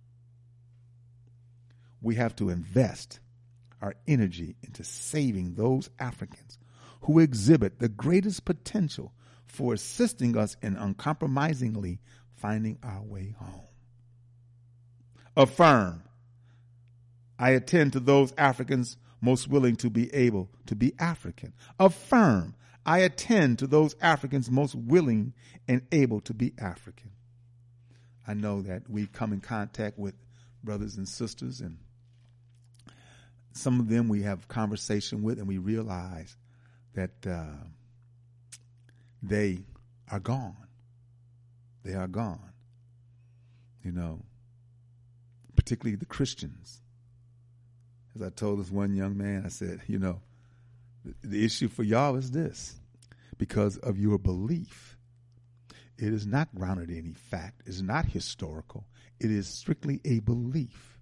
We have to invest our energy into saving those Africans who exhibit the greatest potential for assisting us in uncompromisingly finding our way home. Affirm, I attend to those Africans most willing to be able to be African. Affirm, I attend to those Africans most willing and able to be African. I know that we come in contact with brothers and sisters, and some of them we have conversation with, and we realize that they are gone. They are gone. You know, particularly the Christians. As I told this one young man, I said, you know, the issue for y'all is this. Because of your belief, it is not grounded in any fact. It is not historical. It is strictly a belief.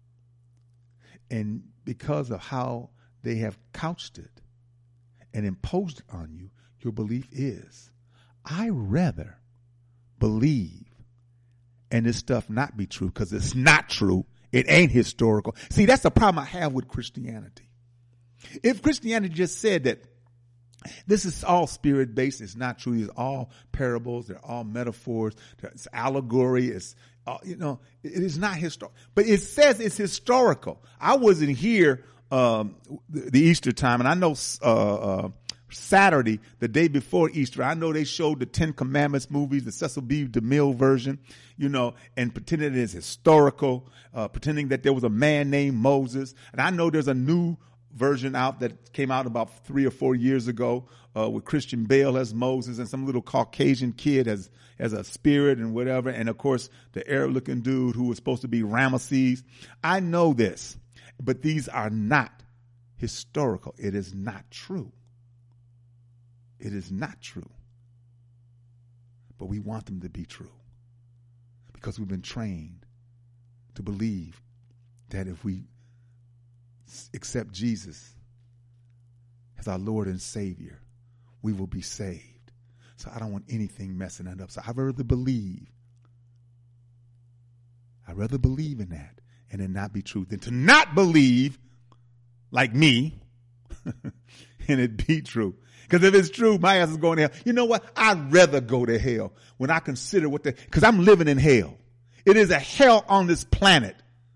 And because of how they have couched it and imposed it on you, your belief is, I rather believe and this stuff not be true because it's not true. It ain't historical. See, that's the problem I have with Christianity. If Christianity just said that this is all spirit-based, it's not true. It's all parables. They're all metaphors. It's allegory. It's, it is not historical. But it says it's historical. I wasn't here the Easter time, and I know Saturday, the day before Easter, I know they showed the 10 Commandments movies, the Cecil B. DeMille version, and pretending it is historical, pretending that there was a man named Moses. And I know there's a new version out that came out about 3 or 4 years ago with Christian Bale as Moses and some little Caucasian kid as a spirit and whatever. And, of course, the Arab-looking dude who was supposed to be Ramesses. I know this, but these are not historical. It is not true. It is not true. But we want them to be true because we've been trained to believe that if we accept Jesus as our Lord and Savior, we will be saved. So I don't want anything messing that up. So I'd rather believe in that and it not be true than to not believe like me and it be true. Because if it's true, my ass is going to hell. You know what? I'd rather go to hell when I consider because I'm living in hell. It is a hell on this planet.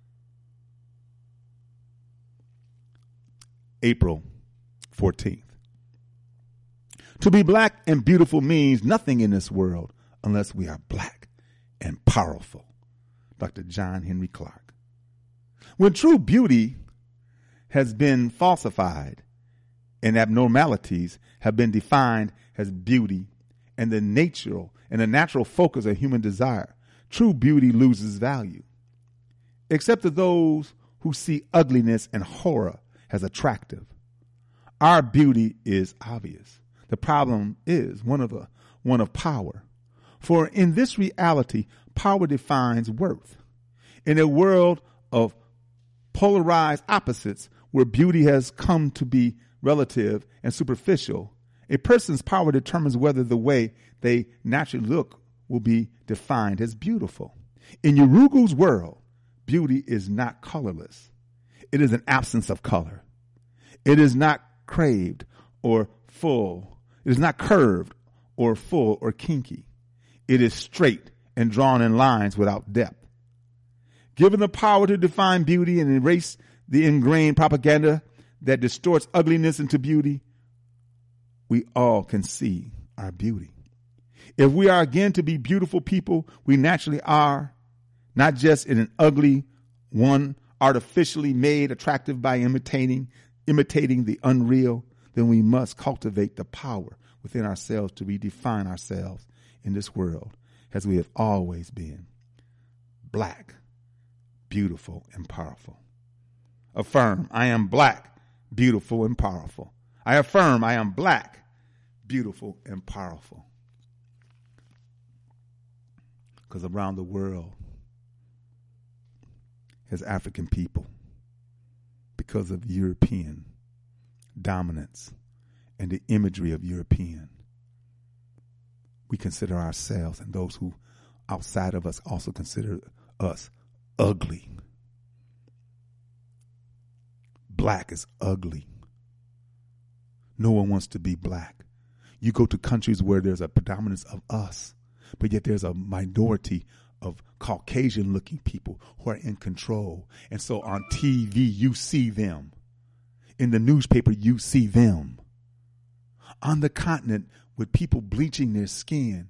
April 14th. To be black and beautiful means nothing in this world unless we are black and powerful. Dr. John Henry Clark. When true beauty has been falsified and abnormalities have been defined as beauty and the natural focus of human desire, true beauty loses value. Except to those who see ugliness and horror as attractive. Our beauty is obvious. The problem is one of power. For in this reality, power defines worth. In a world of polarized opposites where beauty has come to be relative and superficial, a person's power determines whether the way they naturally look will be defined as beautiful. In Yurugu's world, beauty is not colorless. It is an absence of color. It is not craved or full. It is not curved or full or kinky. It is straight and drawn in lines without depth. Given the power to define beauty and erase the ingrained propaganda that distorts ugliness into beauty, we all can see our beauty. If we are again to be beautiful people, we naturally are, not just in an ugly one, artificially made attractive by imitating the unreal, then we must cultivate the power within ourselves to redefine ourselves in this world as we have always been. Black, beautiful, and powerful. Affirm, I am black, beautiful, and powerful. I affirm, I am black, beautiful, and powerful. Because around the world, as African people, because of European dominance and the imagery of European, we consider ourselves and those who outside of us also consider us ugly. Black is ugly. No one wants to be black. You go to countries where there's a predominance of us, but yet there's a minority of Caucasian-looking people who are in control. And so on TV, you see them. In the newspaper, you see them. On the continent, with people bleaching their skin.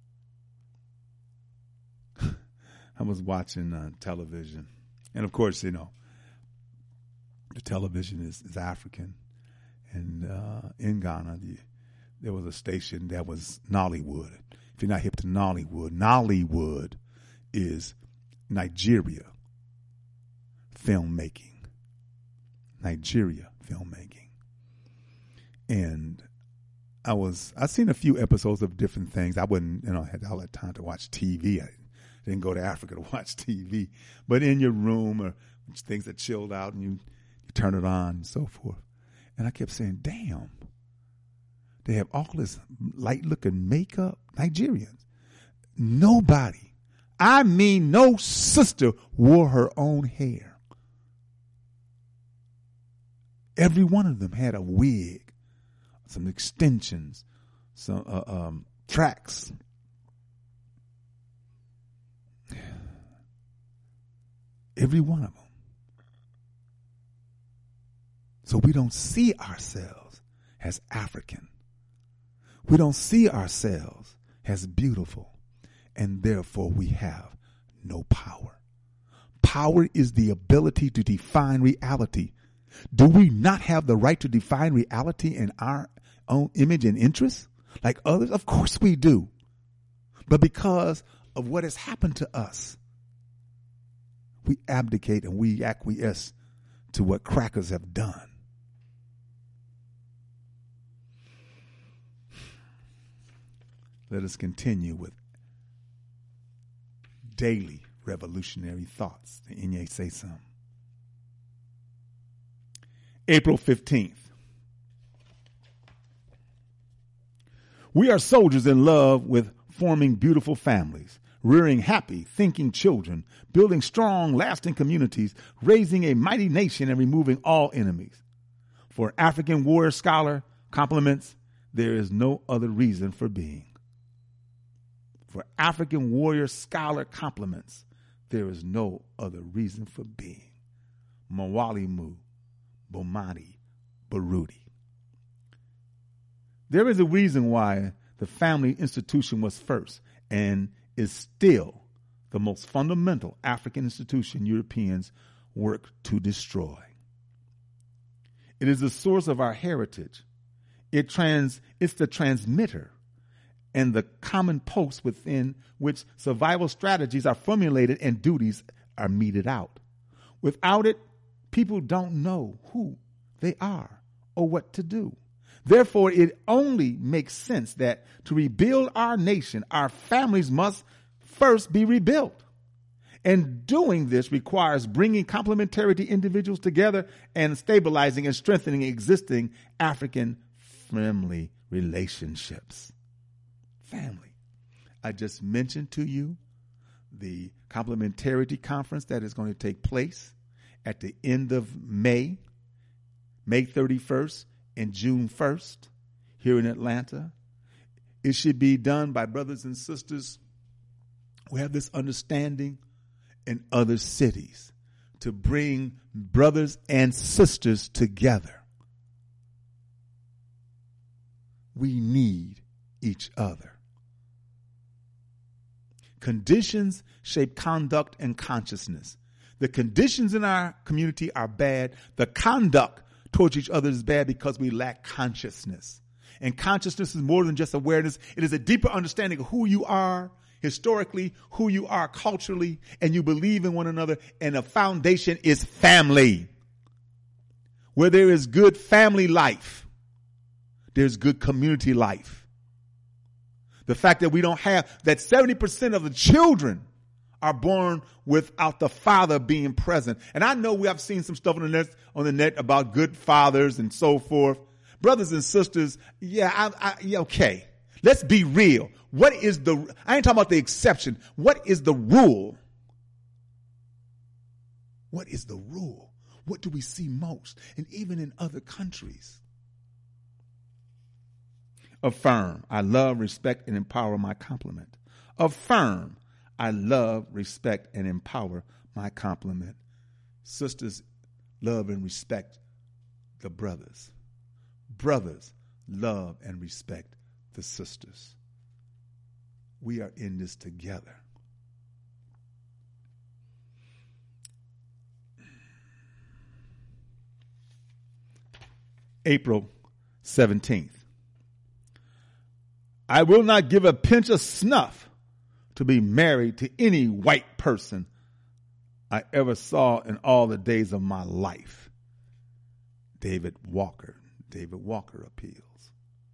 I was watching television. And, of course, you know, the television is African. And in Ghana, there was a station that was Nollywood. If you're not hip to Nollywood is Nigeria filmmaking. Nigeria filmmaking. And I seen a few episodes of different things. I wouldn't, had all that time to watch TV. I didn't go to Africa to watch TV. But in your room or things that chilled out and you turn it on and so forth. And I kept saying, damn, they have all this light-looking makeup. Nigerians. Nobody, I mean no sister, wore her own hair. Every one of them had a wig, some extensions, some tracks. Every one of them. So we don't see ourselves as African. We don't see ourselves as beautiful, and therefore we have no power. Power is the ability to define reality. Do we not have the right to define reality in our own image and interest like others? Of course we do. But because of what has happened to us, we abdicate and we acquiesce to what crackers have done. Let us continue with daily revolutionary thoughts. The Inye say some. April 15th. We are soldiers in love with forming beautiful families, rearing happy, thinking children, building strong, lasting communities, raising a mighty nation, and removing all enemies. For African warrior scholar compliments, there is no other reason for being. For African warrior scholar compliments, there is no other reason for being. Mwalimu Bomani Baruti. There is a reason why the family institution was first and is still the most fundamental African institution Europeans work to destroy. It is the source of our heritage. It's the transmitter and the common post within which survival strategies are formulated and duties are meted out. Without it, people don't know who they are or what to do. Therefore, it only makes sense that to rebuild our nation, our families must first be rebuilt. And doing this requires bringing complementarity individuals together and stabilizing and strengthening existing African family relationships. Family. I just mentioned to you the complementarity conference that is going to take place at the end of May 31st and June 1st here in Atlanta. It should be done by brothers and sisters who have this understanding in other cities to bring brothers and sisters together. We need each other. Conditions shape conduct and consciousness. The conditions in our community are bad. The conduct towards each other is bad because we lack consciousness. And consciousness is more than just awareness. It is a deeper understanding of who you are historically, who you are culturally, and you believe in one another. And the foundation is family. Where there is good family life, there's good community life. The fact that we don't have, that 70% of the children are born without the father being present. And I know we have seen some stuff on the net about good fathers and so forth. Brothers and sisters, okay. Let's be real. I ain't talking about the exception. What is the rule? What is the rule? What do we see most? And even in other countries. Affirm, I love, respect, and empower my complement. Affirm, I love, respect, and empower my complement. Sisters love and respect the brothers. Brothers love and respect the sisters. We are in this together. April 17th. I will not give a pinch of snuff to be married to any white person I ever saw in all the days of my life. David Walker appeals.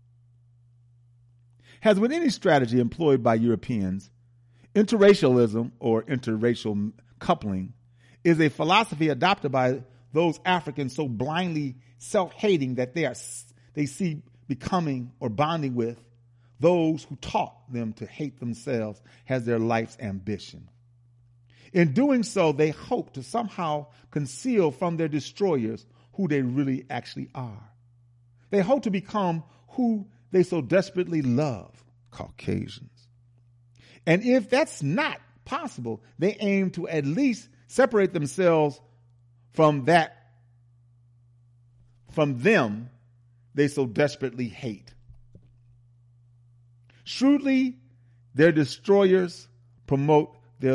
As with any strategy employed by Europeans, interracialism or interracial coupling is a philosophy adopted by those Africans so blindly self-hating that they see becoming or bonding with those who taught them to hate themselves as their life's ambition. In doing so, they hope to somehow conceal from their destroyers who they really actually are. They hope to become who they so desperately love, Caucasians. And if that's not possible, they aim to at least separate themselves from that from them they so desperately hate. Shrewdly, their destroyers promote their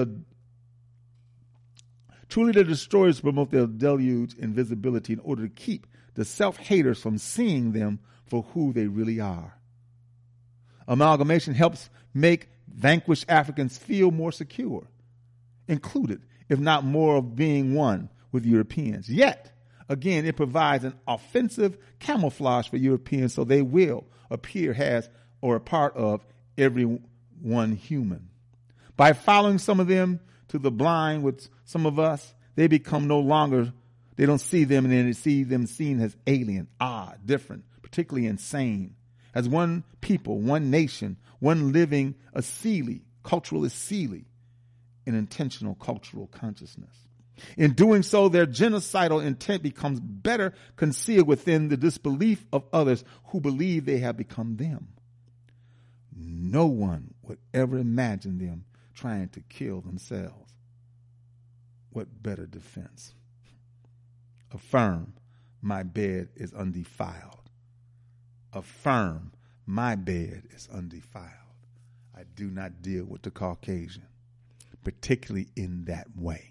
deluge in visibility in order to keep the self-haters from seeing them for who they really are. Amalgamation helps make vanquished Africans feel more secure, included, if not more, of being one with Europeans. Yet, again, it provides an offensive camouflage for Europeans so they will appear as or a part of everyone human. By following some of them to the blind with some of us, they become no longer, they don't see them and then they see them seen as alien, odd, different, particularly insane. As one people, one nation, one living a cultural in intentional cultural consciousness. In doing so, their genocidal intent becomes better concealed within the disbelief of others who believe they have become them. No one would ever imagine them trying to kill themselves. What better defense? Affirm, my bed is undefiled. Affirm, my bed is undefiled. I do not deal with the Caucasian, particularly in that way.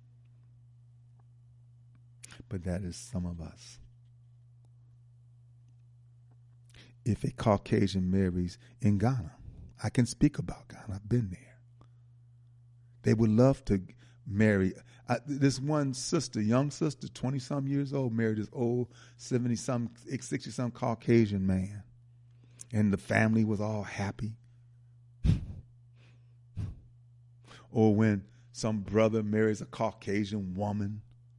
But that is some of us. If a Caucasian marries in Ghana, I can speak about Ghana. I've been there. They would love to marry. This one sister, young sister, 20-some years old, married this old 70-some, 60-some Caucasian man. And the family was all happy. Or when some brother marries a Caucasian woman.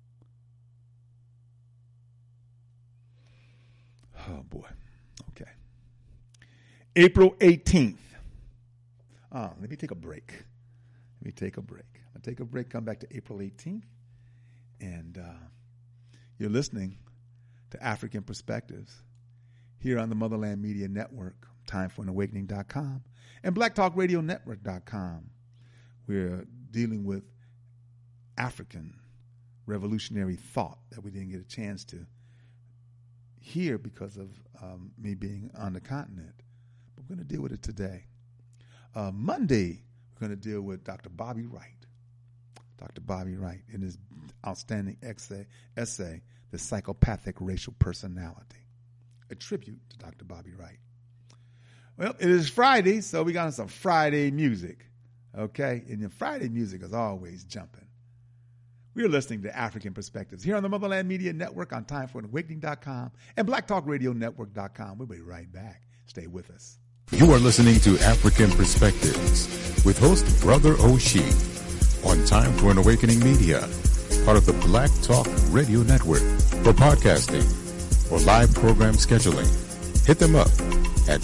Oh, boy. Okay. April 18th. Let me take a break. I'm going to take a break, come back to April 18th. And you're listening to African Perspectives here on the Motherland Media Network, timeforanawakening.com, and blacktalkradionetwork.com. We're dealing with African revolutionary thought that we didn't get a chance to hear because of me being on the continent. But we're going to deal with it today. Monday, we're going to deal with Dr. Bobby Wright. Dr. Bobby Wright in his outstanding essay, The Psychopathic Racial Personality, a tribute to Dr. Bobby Wright. Well, it is Friday, so we got some Friday music, okay? And the Friday music is always jumping. We are listening to African Perspectives here on the Motherland Media Network on timeforanawakening.com and blacktalkradionetwork.com. We'll be right back. Stay with us. You are listening to African Perspectives with host Brother O'Shea on Time for an Awakening Media, part of the Black Talk Radio Network. For podcasting or live program scheduling, hit them up at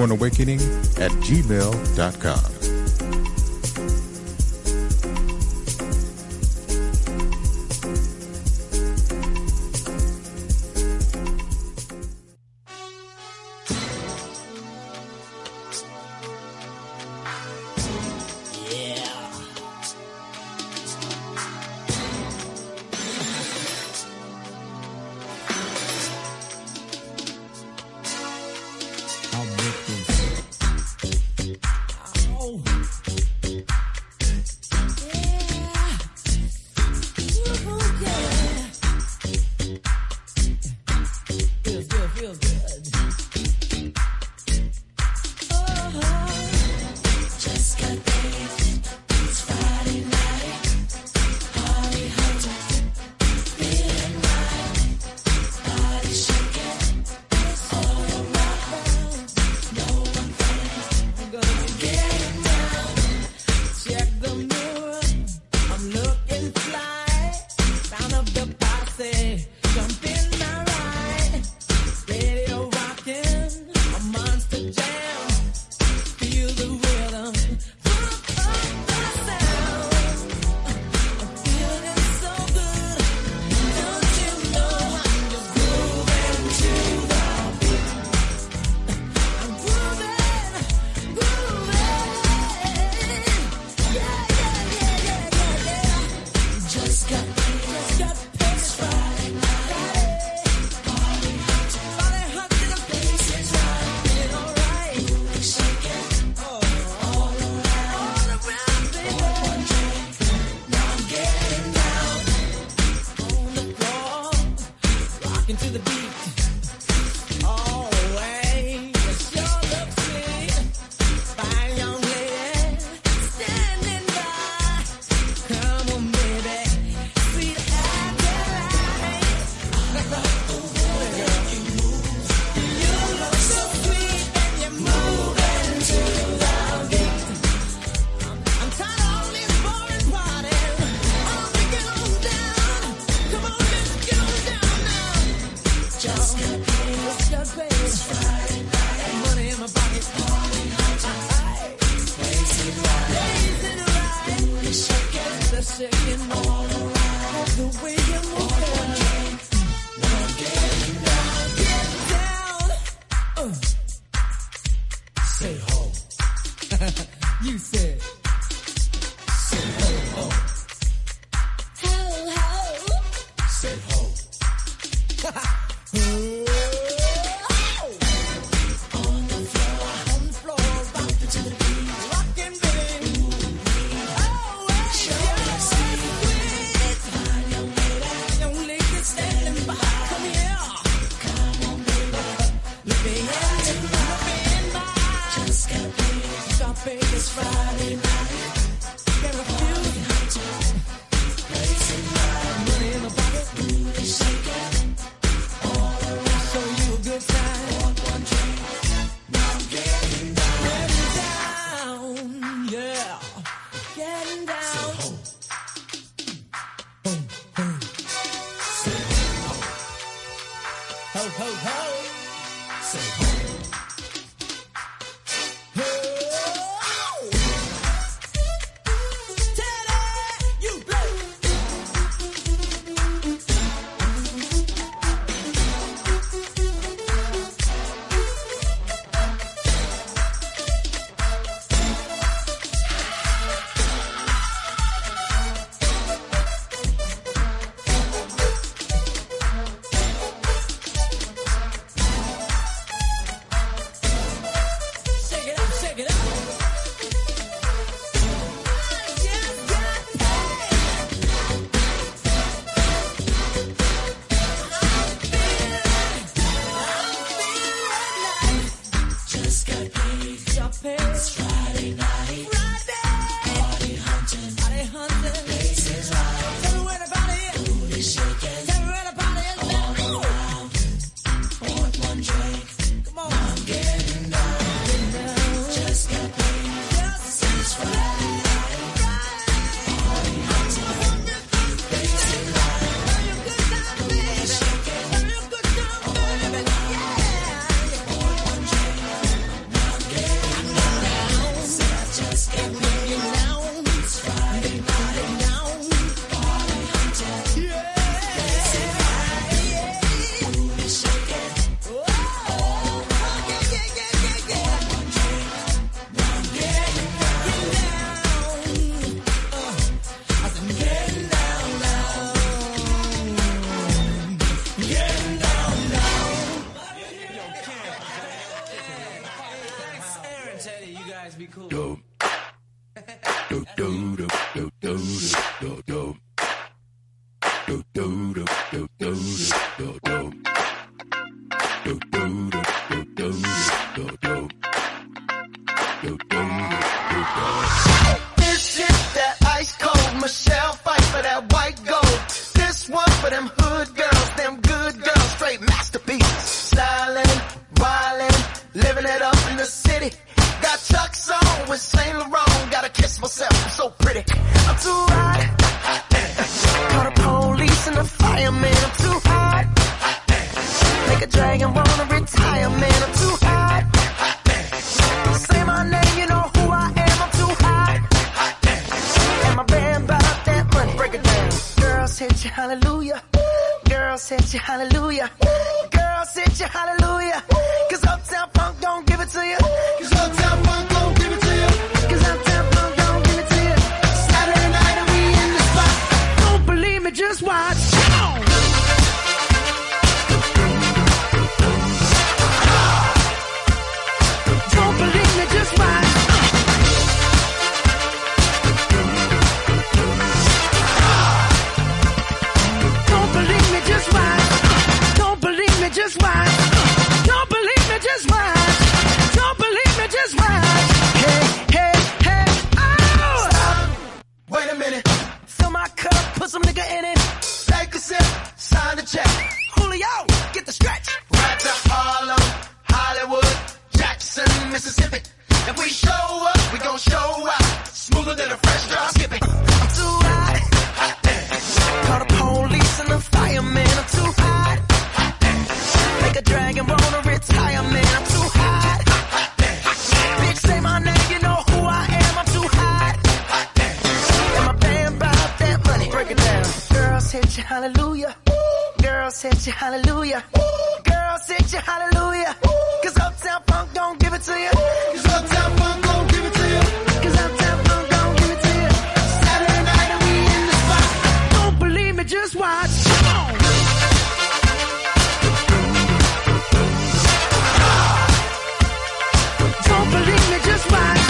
timeforanawakening@gmail.com. a dragon, wanna retire, man, I'm too hot. Bitch, say my name, you know who I am, I'm too hot. And my band about that money, break it down. Girls hit you, hallelujah. Girls hit you, hallelujah. Girls hit you, hallelujah. Cause Uptown Funk don't give it to you. Cause Uptown Funk don't give it to you. Cause Uptown Funk don't give it to you. Saturday night and we in the spot. Don't believe me, just watch. Come on. Don't believe me, just watch.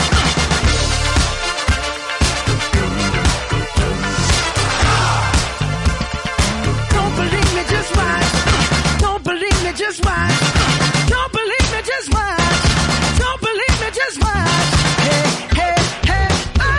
Don't believe me, just watch. Don't believe me, just watch. Don't believe me, just watch. Don't believe me, just watch. Hey, hey, hey,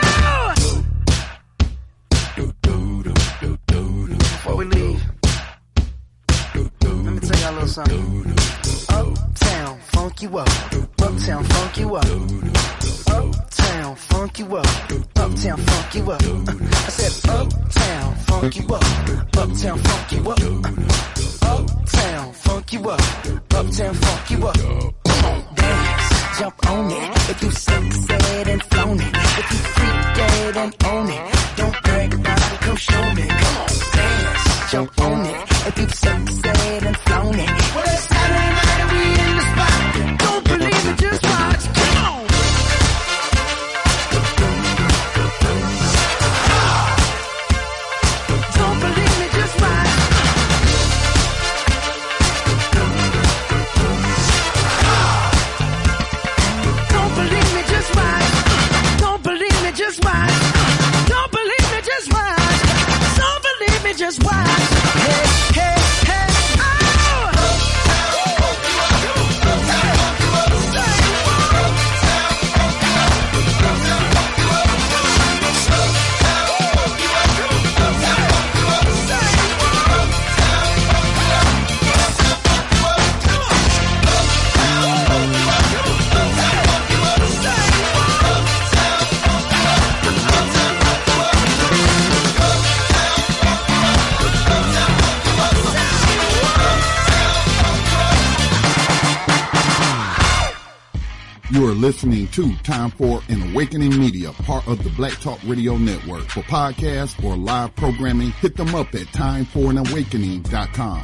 oh! Before we leave, let me tell y'all a little something. Uptown, funk you up. Uptown, funk you up. Uptown, funk you up. Uptown, funk you up. I said uptown, funk you up. Uptown, funk you up. Uptown, funk you up. Uptown, funk you up. Come on, dance, jump on it. If you said and flown it. If you freak dead and own it. Don't brag about it, come show me. Come on, dance, jump on it. If you said and flown it. Well, it's Saturday night and we in the spot. Don't believe it, just watch. Come on. Don't believe me, just watch. Don't believe me, just watch. Don't believe me, just watch. Don't believe me, just watch. Don't believe me, just watch. Hey, hey, hey, oh! You are listening to Time for an Awakening Media, part of the Black Talk Radio Network. For podcasts or live programming, hit them up at timeforanawakening.com.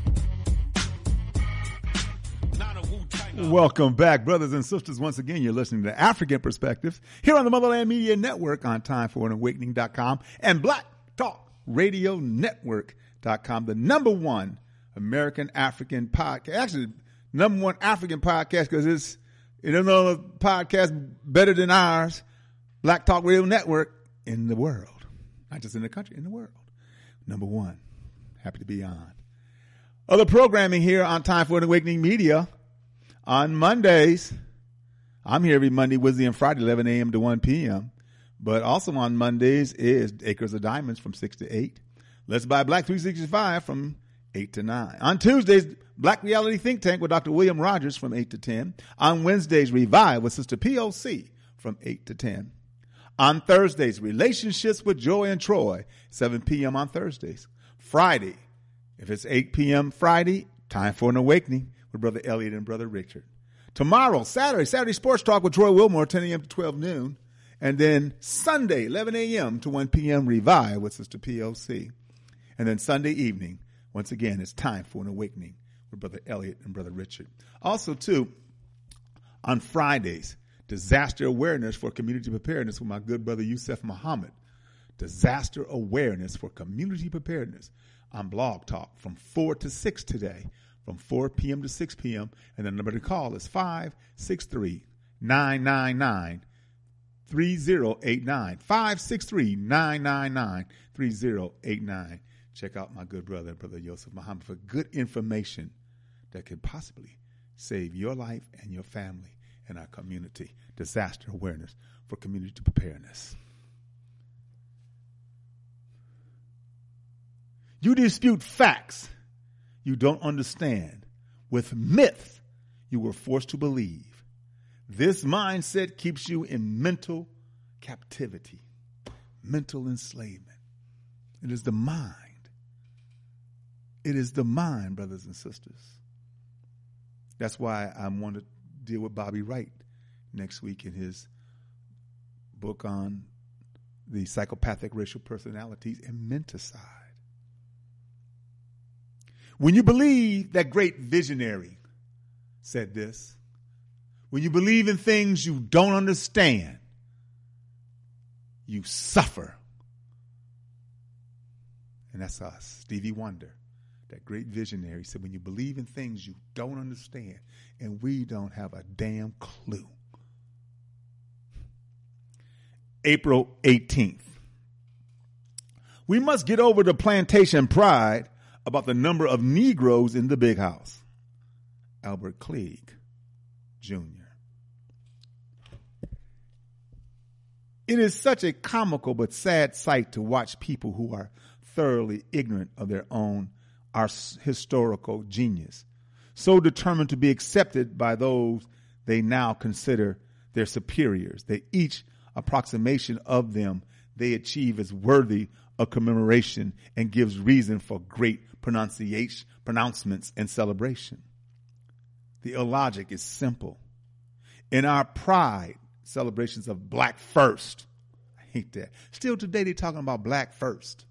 Welcome back, brothers and sisters. Once again, you're listening to African Perspectives here on the Motherland Media Network on timeforanawakening.com and Black Talk Radio Network.com, the number one American African podcast. Actually, number one African podcast because it's another podcast better than ours, Black Talk Radio Network in the world. Not just in the country, in the world. Number one. Happy to be on. Other programming here on Time for an Awakening Media on Mondays. I'm here every Monday, Wednesday, and Friday, 11 a.m. to 1 p.m. But also on Mondays is Acres of Diamonds from 6 to 8. Let's Buy Black 365 from 8 to 9. On Tuesdays, Black Reality Think Tank with Dr. William Rogers from 8 to 10. On Wednesdays, Revive with Sister POC from 8 to 10. On Thursdays, Relationships with Joy and Troy, 7 p.m. on Thursdays. Friday, if it's 8 p.m. Friday, Time for an Awakening with Brother Elliot and Brother Richard. Tomorrow, Saturday Sports Talk with Troy Wilmore, 10 a.m. to 12 noon. And then Sunday, 11 a.m. to 1 p.m. Revive with Sister POC. And then Sunday evening, once again, it's Time for an Awakening with Brother Elliot and Brother Richard. Also, too, on Fridays, Disaster Awareness for Community Preparedness with my good brother Yusef Muhammad. Disaster Awareness for Community Preparedness on Blog Talk from 4 to 6 today, from 4 p.m. to 6 p.m. And the number to call is 563-999-3089. 563-999-3089. Check out my good brother, Brother Yusef Muhammad, for good information that could possibly save your life and your family and our community. Disaster Awareness for Community Preparedness. You dispute facts you don't understand with myths you were forced to believe. This mindset keeps you in mental captivity, mental enslavement. It is the mind. It is the mind, brothers and sisters. That's why I want to deal with Bobby Wright next week in his book on the psychopathic racial personalities and menticide. When you believe that great visionary said this, when you believe in things you don't understand, you suffer. And that's us. Stevie Wonder, that great visionary, said, when you believe in things you don't understand, and we don't have a damn clue. April 18th. We must get over the plantation pride about the number of Negroes in the big house. Albert Cleage, Jr. It is such a comical but sad sight to watch people who are thoroughly ignorant of their own our historical genius, so determined to be accepted by those they now consider their superiors, that each approximation of them they achieve is worthy of commemoration and gives reason for great pronouncements and celebration. The illogic is simple. In our pride, celebrations of black first, I hate that. Still today they're talking about black first.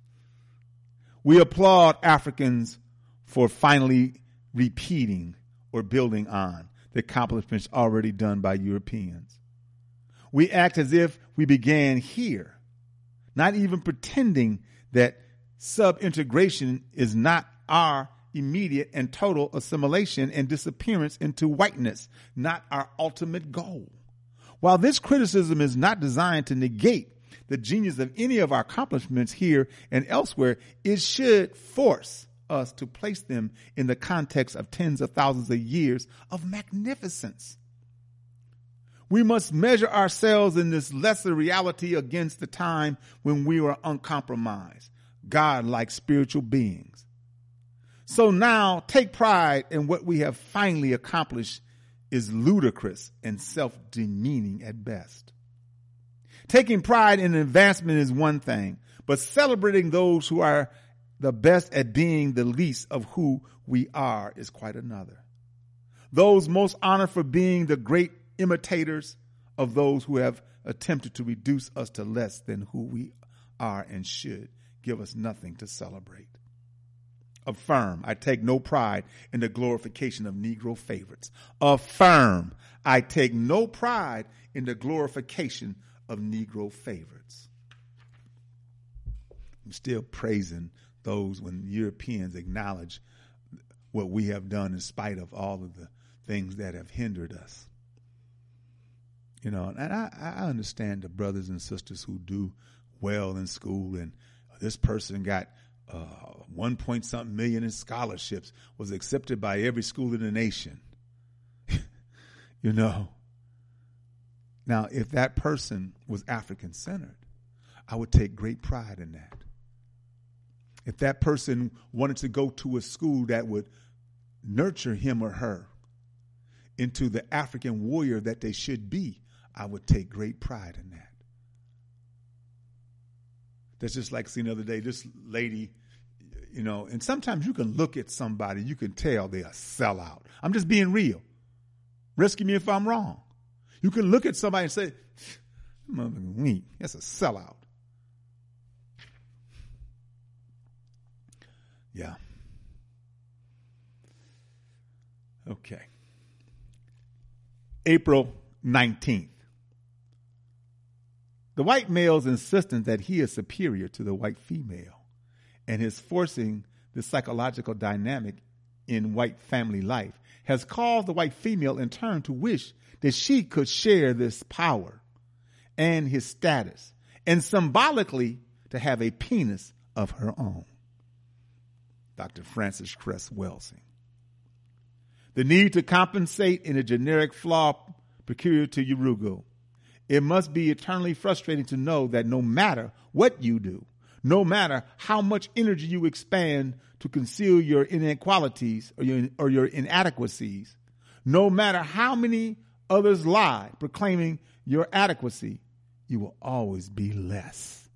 We applaud Africans for finally repeating or building on the accomplishments already done by Europeans. We act as if we began here, not even pretending that sub-integration is not our immediate and total assimilation and disappearance into whiteness, not our ultimate goal. While this criticism is not designed to negate the genius of any of our accomplishments here and elsewhere, it should force us to place them in the context of tens of thousands of years of magnificence. We must measure ourselves in this lesser reality against the time when we were uncompromised, God-like spiritual beings. So now take pride in what we have finally accomplished is ludicrous and self-demeaning at best. Taking pride in advancement is one thing, but celebrating those who are the best at being the least of who we are is quite another. Those most honored for being the great imitators of those who have attempted to reduce us to less than who we are and should give us nothing to celebrate. Affirm, I take no pride in the glorification of Negro favorites. Affirm, I take no pride in the glorification of Negro favorites. I'm still praising those when Europeans acknowledge what we have done in spite of all of the things that have hindered us. You know, and I understand the brothers and sisters who do well in school, and this person got 1 million in scholarships, was accepted by every school in the nation. You know. Now, if that person was African-centered, I would take great pride in that. If that person wanted to go to a school that would nurture him or her into the African warrior that they should be, I would take great pride in that. That's just like seeing the other day, this lady, you know, and sometimes you can look at somebody, you can tell they're a sellout. I'm just being real. Rescue me if I'm wrong. You can look at somebody and say, motherfucking weak, that's a sellout. Yeah. Okay. April 19th. The white male's insistence that he is superior to the white female and his forcing the psychological dynamic in white family life has caused the white female in turn to wish that she could share this power and his status and symbolically to have a penis of her own. Dr. Francis Cress Welsing. The need to compensate in a generic flaw peculiar to Urugu. It must be eternally frustrating to know that no matter what you do, no matter how much energy you expand to conceal your inequalities or your inadequacies, no matter how many others lie proclaiming your adequacy, you will always be less.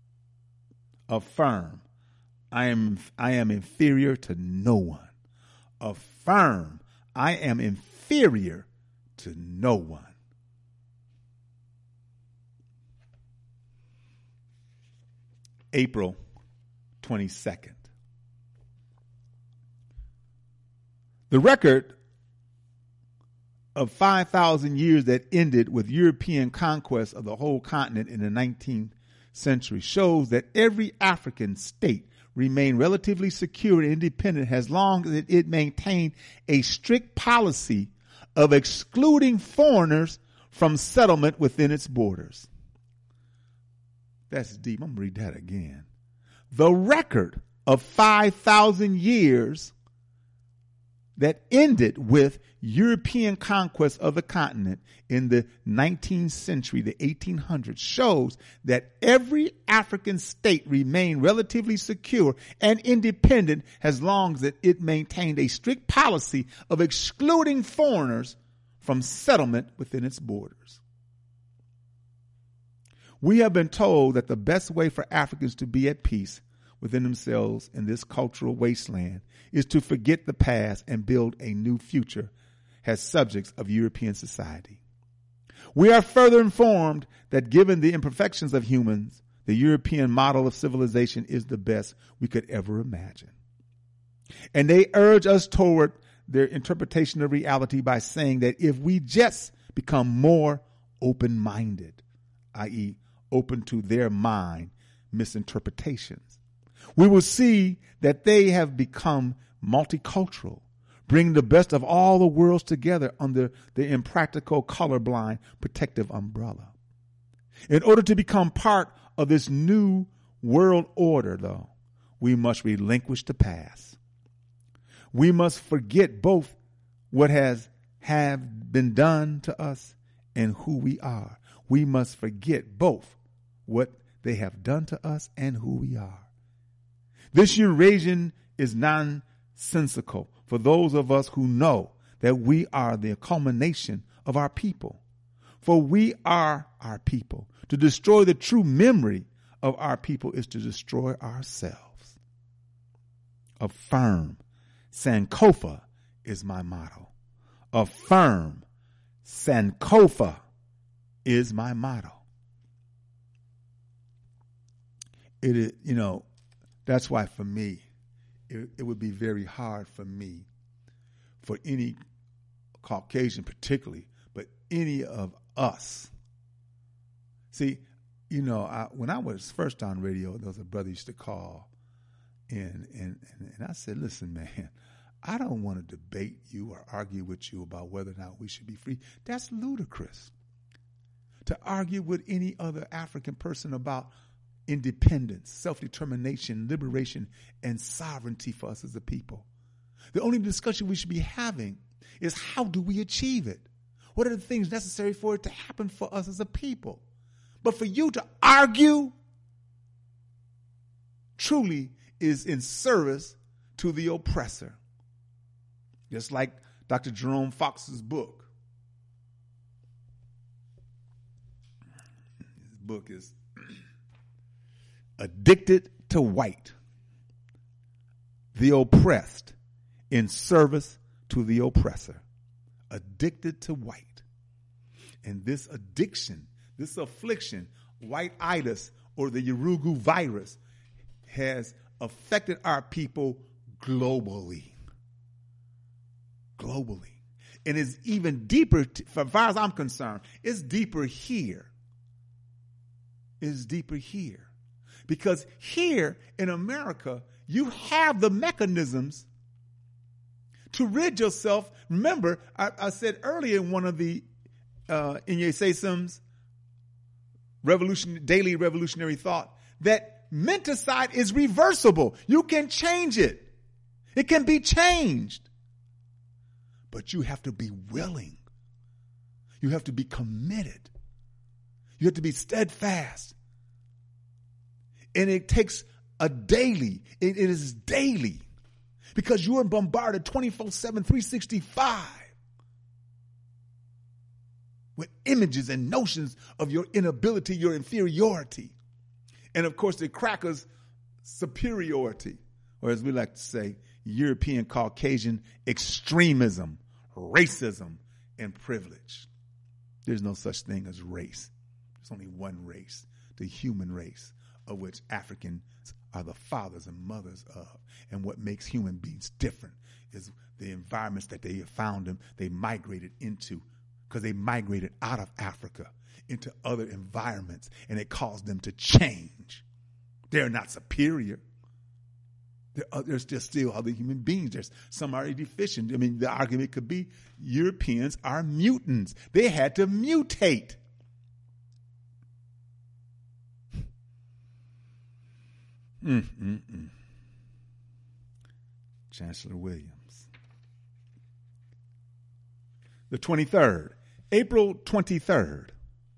Affirm, I am inferior to no one. Affirm. I am inferior to no one. April 22nd. The record of 5,000 years that ended with European conquest of the whole continent in the 19th century shows that every African state remained relatively secure and independent as long as it maintained a strict policy of excluding foreigners from settlement within its borders. That's deep. I'm going to read that again. The record of 5,000 years that ended with European conquest of the continent in the 19th century, the 1800s, shows that every African state remained relatively secure and independent as long as it maintained a strict policy of excluding foreigners from settlement within its borders. We have been told that the best way for Africans to be at peace within themselves in this cultural wasteland is to forget the past and build a new future as subjects of European society. We are further informed that given the imperfections of humans, the European model of civilization is the best we could ever imagine. And they urge us toward their interpretation of reality by saying that if we just become more open-minded, i.e., open to their mind misinterpretations, we will see that they have become multicultural, bringing the best of all the worlds together under the impractical, colorblind, protective umbrella. In order to become part of this new world order, though, we must relinquish the past. We must forget both what have been done to us and who we are. We must forget both what they have done to us and who we are. This Eurasian is nonsensical for those of us who know that we are the culmination of our people. For we are our people. To destroy the true memory of our people is to destroy ourselves. Affirm. Sankofa is my motto. Affirm. Sankofa is my motto. It is, that's why for me, it would be very hard for me, for any Caucasian particularly, but any of us. See, when I was first on radio, there was a brother used to call in, and I said, listen, man, I don't want to debate you or argue with you about whether or not we should be free. That's ludicrous. To argue with any other African person about independence, self-determination, liberation, and sovereignty for us as a people. The only discussion we should be having is how do we achieve it? What are the things necessary for it to happen for us as a people? But for you to argue truly is in service to the oppressor. Just like Dr. Jerome Fox's book. His book is Addicted to White, the Oppressed in Service to the Oppressor. Addicted to white. And this addiction, this affliction, white-itis or the Urugu virus, has affected our people globally. Globally. And it's even deeper, as far as I'm concerned, it's deeper here. It's deeper here. Because here in America, you have the mechanisms to rid yourself. Remember, I said earlier in one of the Inye Sesom's daily revolutionary thought that menticide is reversible. You can change it. It can be changed. But you have to be willing. You have to be committed. You have to be steadfast. And it takes a daily. It is daily. Because you are bombarded 24/7, 365 with images and notions of your inability, your inferiority. And of course, the crackers' superiority. Or as we like to say, European Caucasian extremism, racism, and privilege. There's no such thing as race. There's only one race, the human race, of which Africans are the fathers and mothers of. And what makes human beings different is the environments that they have found them, they migrated into, because they migrated out of Africa into other environments, and it caused them to change. They're not superior. There's just still other human beings. There's some are deficient. I mean, the argument could be Europeans are mutants. They had to mutate. Chancellor Williams. The 23rd, April 23rd.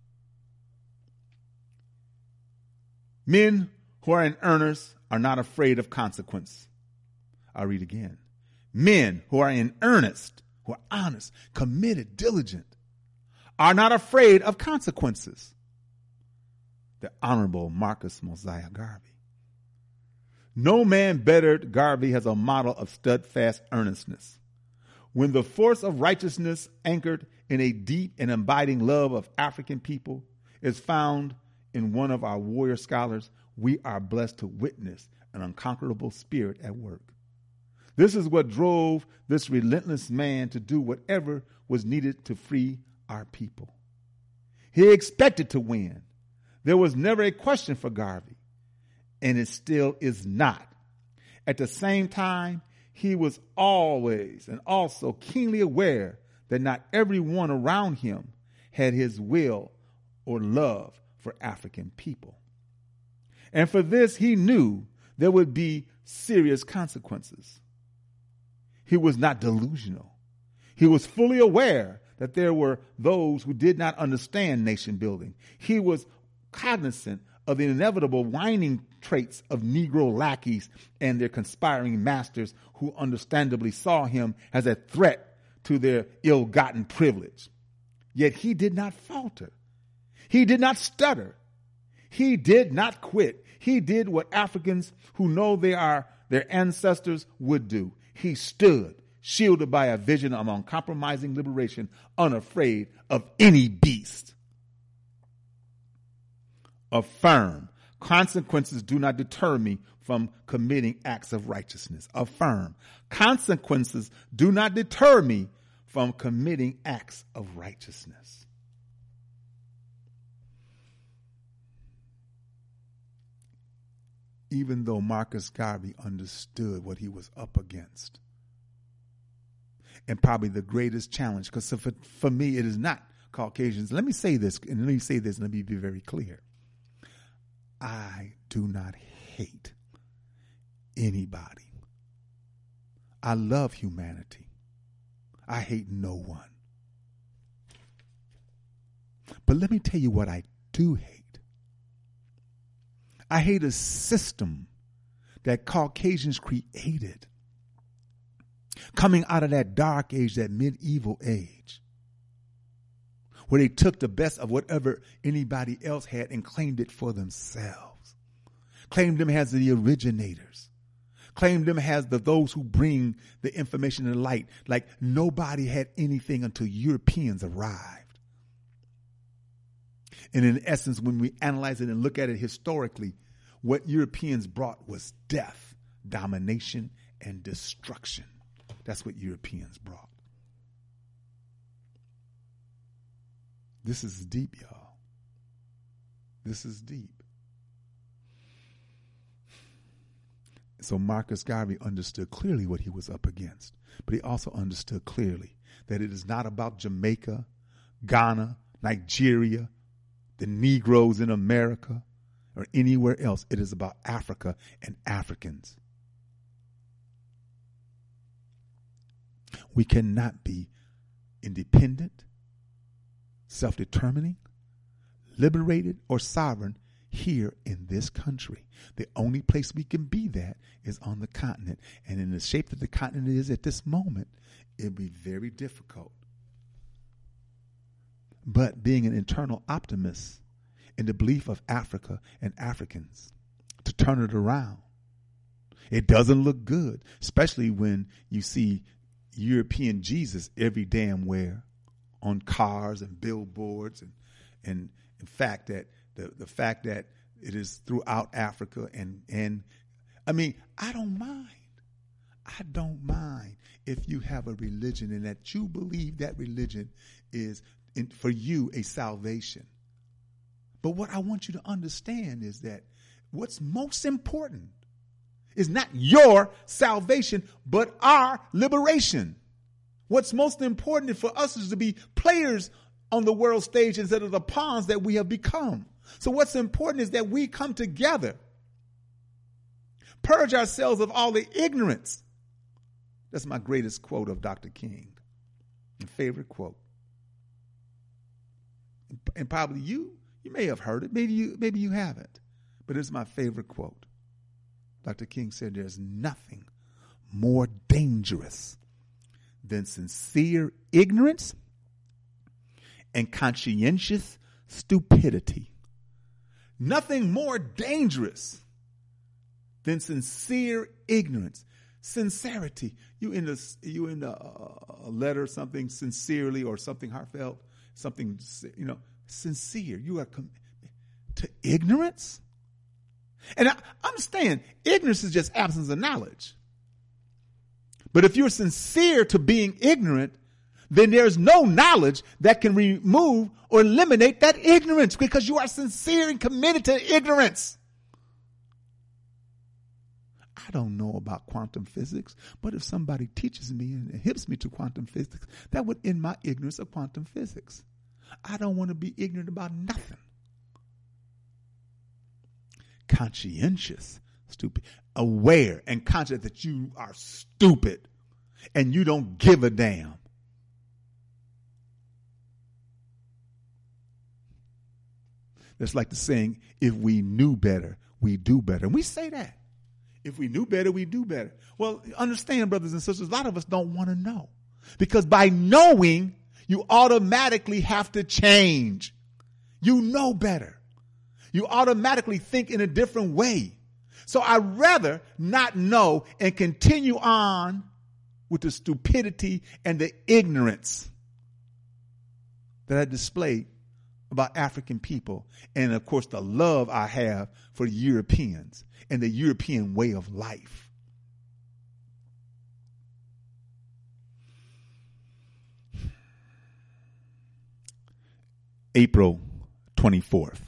Men who are in earnest are not afraid of consequence. I'll read again. Men who are in earnest, who are honest, committed, diligent, are not afraid of consequences. The Honorable Marcus Mosiah Garvey. No man bettered Garvey as a model of steadfast earnestness. When the force of righteousness anchored in a deep and abiding love of African people is found in one of our warrior scholars, we are blessed to witness an unconquerable spirit at work. This is what drove this relentless man to do whatever was needed to free our people. He expected to win. There was never a question for Garvey, and it still is not. At the same time, he was always and also keenly aware that not everyone around him had his will or love for African people. And for this, he knew there would be serious consequences. He was not delusional. He was fully aware that there were those who did not understand nation building. He was cognizant of the inevitable whining traits of Negro lackeys and their conspiring masters who understandably saw him as a threat to their ill-gotten privilege. Yet he did not falter. He did not stutter. He did not quit. He did what Africans who know they are their ancestors would do. He stood, shielded by a vision of uncompromising liberation, unafraid of any beast. Affirm. Consequences do not deter me from committing acts of righteousness. Affirm. Consequences do not deter me from committing acts of righteousness. Even though Marcus Garvey understood what he was up against, and probably the greatest challenge, because for me, it is not Caucasians. Let me say this, and let me be very clear. I do not hate anybody. I love humanity. I hate no one. But let me tell you what I do hate. I hate a system that Caucasians created coming out of that dark age, that medieval age, where they took the best of whatever anybody else had and claimed it for themselves, claimed them as the originators, claimed them as those who bring the information to light, like nobody had anything until Europeans arrived. And in essence, when we analyze it and look at it historically, what Europeans brought was death, domination, and destruction. That's what Europeans brought. This is deep, y'all. This is deep. So Marcus Garvey understood clearly what he was up against, but he also understood clearly that it is not about Jamaica, Ghana, Nigeria, the Negroes in America, or anywhere else. It is about Africa and Africans. We cannot be independent, self-determining, liberated, or sovereign here in this country. The only place we can be that is on the continent. And in the shape that the continent is at this moment, it'll be very difficult. But being an internal optimist in the belief of Africa and Africans to turn it around It doesn't look good, especially when you see European Jesus every damn where on cars and billboards and in fact that the fact that it is throughout Africa and I mean, I don't mind. I don't mind if you have a religion and that you believe that religion is for you a salvation. But what I want you to understand is that what's most important is not your salvation, but our liberation. What's most important for us is to be players on the world stage instead of the pawns that we have become. So what's important is that we come together, purge ourselves of all the ignorance. That's my greatest quote of Dr. King, my favorite quote. And probably you may have heard it, maybe you haven't, but it's my favorite quote. Dr. King said, "There's nothing more dangerous than sincere ignorance and conscientious stupidity." Nothing more dangerous than sincere ignorance. Sincerity. You in a letter, something sincerely or something heartfelt, something, sincere. You are to ignorance. And I understand ignorance is just absence of knowledge. But if you're sincere to being ignorant, then there's no knowledge that can remove or eliminate that ignorance because you are sincere and committed to ignorance. I don't know about quantum physics, but if somebody teaches me and hips me to quantum physics, that would end my ignorance of quantum physics. I don't want to be ignorant about nothing. Conscientious, stupid, aware and conscious that you are stupid and you don't give a damn. It's like the saying, if we knew better, we do better. And we say that. If we knew better, we do better. Well, understand, brothers and sisters, a lot of us don't want to know. Because by knowing, you automatically have to change. You know better. You automatically think in a different way. So I'd rather not know and continue on with the stupidity and the ignorance that I displayed about African people. And of course, the love I have for Europeans and the European way of life. April 24th.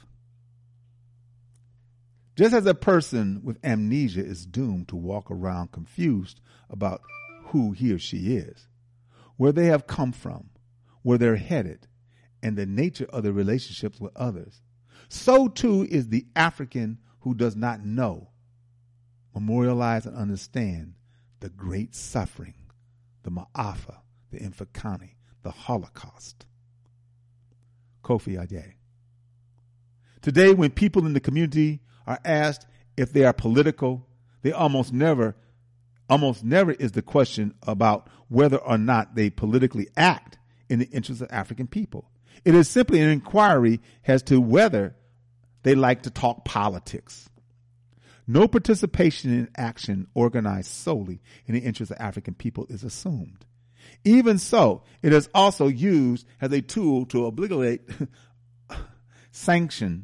Just as a person with amnesia is doomed to walk around confused about who he or she is, where they have come from, where they're headed, and the nature of their relationships with others, so too is the African who does not know, memorialize, and understand the great suffering, the Ma'afa, the Infakani, the Holocaust. Kofi Ade. Today, when people in the community are asked if they are political, they almost never is the question about whether or not they politically act in the interests of African people. It is simply an inquiry as to whether they like to talk politics. No participation in action organized solely in the interests of African people is assumed. Even so, it is also used as a tool to obliquely sanction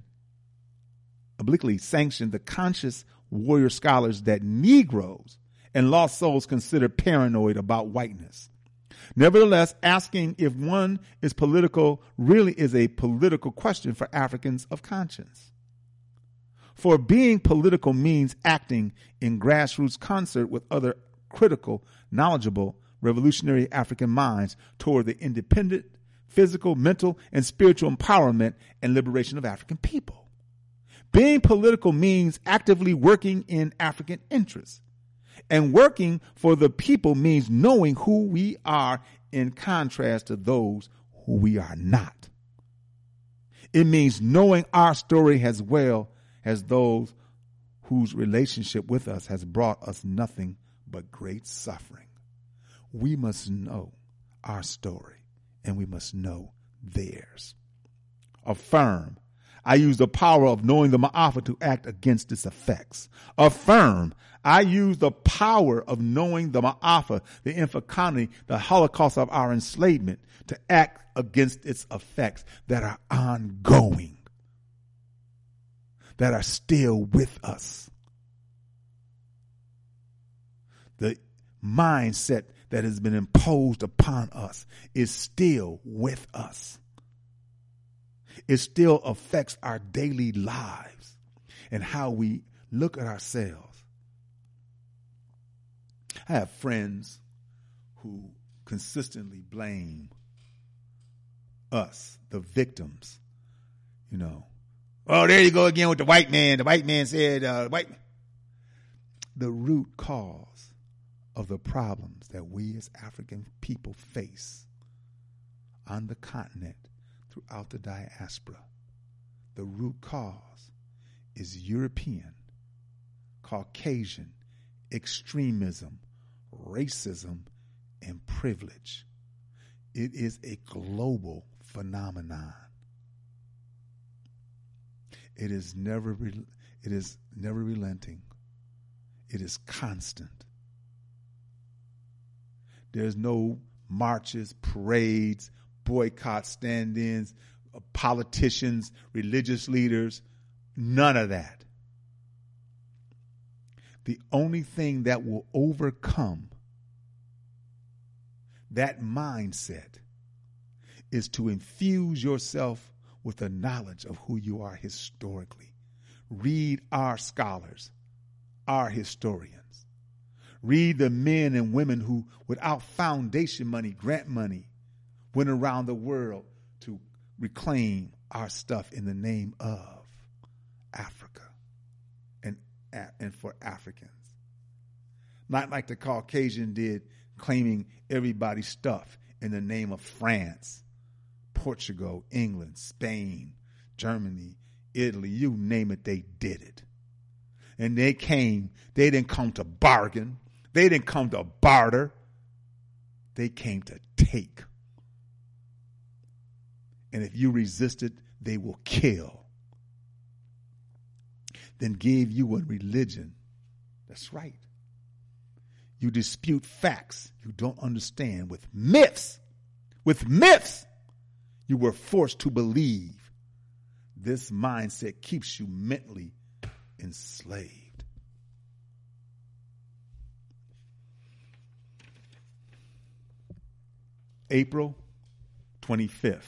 the conscious warrior scholars that Negroes and lost souls consider paranoid about whiteness. Nevertheless, asking if one is political really is a political question for Africans of conscience. For being political means acting in grassroots concert with other critical, knowledgeable, revolutionary African minds toward the independent, physical, mental, and spiritual empowerment and liberation of African people. Being political means actively working in African interests. And working for the people means knowing who we are in contrast to those who we are not. It means knowing our story as well as those whose relationship with us has brought us nothing but great suffering. We must know our story and we must know theirs. Affirm, I use the power of knowing the Ma'afa to act against its effects. Affirm, I use the power of knowing the Ma'afa, the Infakani, the Holocaust of our enslavement, to act against its effects that are ongoing, that are still with us. The mindset that has been imposed upon us is still with us. It still affects our daily lives and how we look at ourselves. I have friends who consistently blame us, the victims. You know, oh, there you go again with the white man. The white man said, the root cause of the problems that we as African people face on the continent, throughout the diaspora, the root cause is European, Caucasian extremism, racism, and privilege. It is a global phenomenon. It is never relenting. It is constant. There's no marches, parades, boycott stand-ins, politicians, religious leaders, none of that. The only thing that will overcome that mindset is to infuse yourself with the knowledge of who you are historically. Read our scholars, our historians. Read the men and women who, without foundation money, grant money, went around the world to reclaim our stuff in the name of Africa and for Africans. Not like the Caucasian did, claiming everybody's stuff in the name of France, Portugal, England, Spain, Germany, Italy, you name it, they did it. And they didn't come to bargain. They didn't come to barter. They came to take. And if you resisted, they will kill. Then give you a religion. That's right. You dispute facts you don't understand with myths. With myths, you were forced to believe. This mindset keeps you mentally enslaved. April 25th.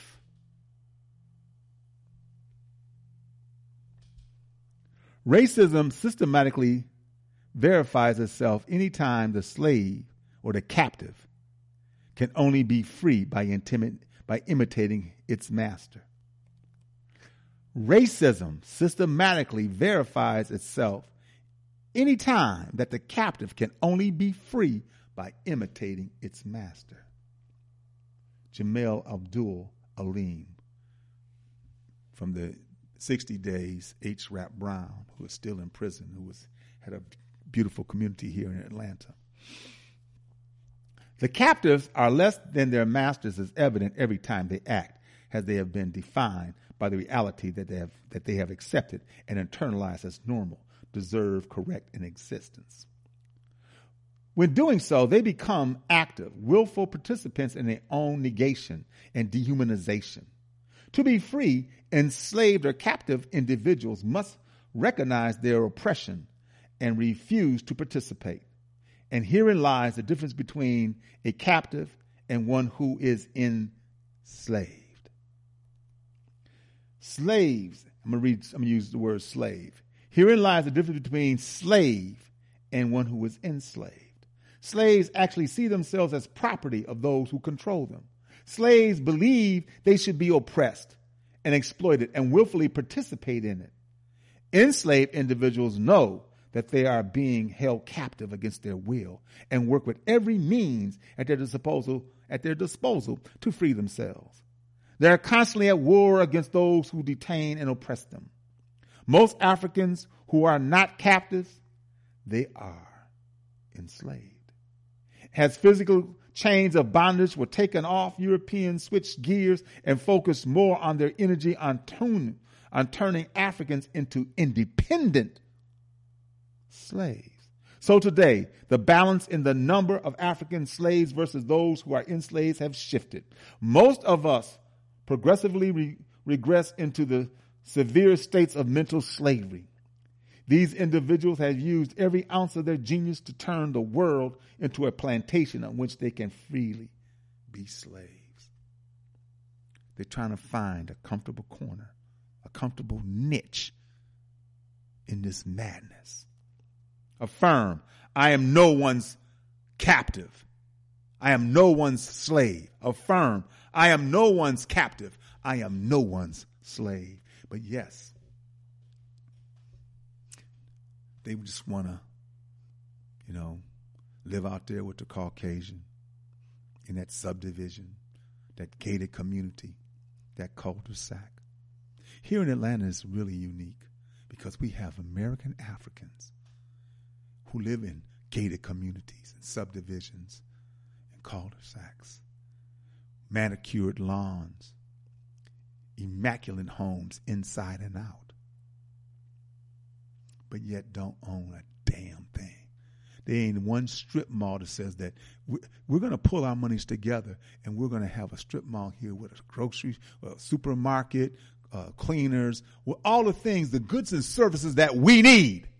Racism systematically verifies itself anytime the slave or the captive can only be free by imitating its master. Racism systematically verifies itself anytime that the captive can only be free by imitating its master. Jamel Abdul Alim from the 60 Days, H. Rap Brown, who is still in prison, had a beautiful community here in Atlanta. The captives are less than their masters is evident every time they act, as they have been defined by the reality that they have accepted and internalized as normal, deserve, correct in existence. When doing so, they become active, willful participants in their own negation and dehumanization. To be free, enslaved or captive individuals must recognize their oppression and refuse to participate. And herein lies the difference between a captive and one who is enslaved. Slaves, I'm going to use the word slave. Herein lies the difference between slave and one who is enslaved. Slaves actually see themselves as property of those who control them. Slaves believe they should be oppressed and exploited and willfully participate in it. Enslaved individuals know that they are being held captive against their will and work with every means at their disposal to free themselves. They are constantly at war against those who detain and oppress them. Most Africans who are not captives, they are enslaved. As physical chains of bondage were taken off, Europeans switched gears and focused more on their energy on on turning Africans into independent slaves. So today, the balance in the number of African slaves versus those who are enslaved have shifted. Most of us progressively regress into the severe states of mental slavery. These individuals have used every ounce of their genius to turn the world into a plantation on which they can freely be slaves. They're trying to find a comfortable corner, a comfortable niche in this madness. Affirm, I am no one's captive. I am no one's slave. Affirm, I am no one's captive. I am no one's slave. But yes, they just want to, live out there with the Caucasian in that subdivision, that gated community, that cul-de-sac. Here in Atlanta is really unique because we have American Africans who live in gated communities and subdivisions and cul-de-sacs, manicured lawns, immaculate homes inside and out, but yet don't own a damn thing. There ain't one strip mall that says that we're going to pull our monies together and we're going to have a strip mall here with a grocery, a supermarket, cleaners, with all the things, the goods and services that we need.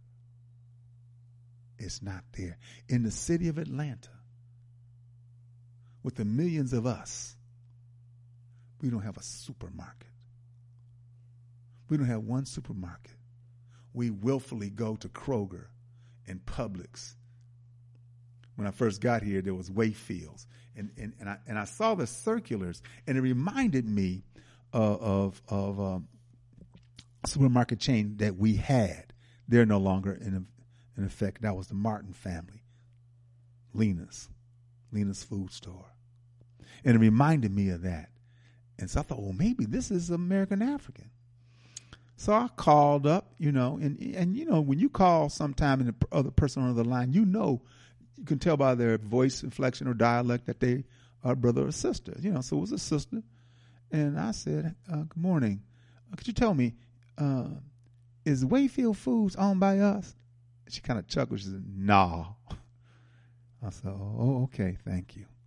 It's not there. In the city of Atlanta, with the millions of us, we don't have a supermarket. We don't have one supermarket. We willfully go to Kroger and Publix. When I first got here, there was Wayfields, and I saw the circulars, and it reminded me of a supermarket chain that we had. They're no longer in effect. That was the Martin family, Lena's food store, and it reminded me of that. And so I thought, well, maybe this is American African. So I called up, and when you call sometime and the other person on the line, you can tell by their voice inflection or dialect that they are brother or sister. So it was a sister. And I said, good morning. Could you tell me, is Wayfield Foods owned by us? She kind of chuckled. She said, no. I said, oh, okay, thank you.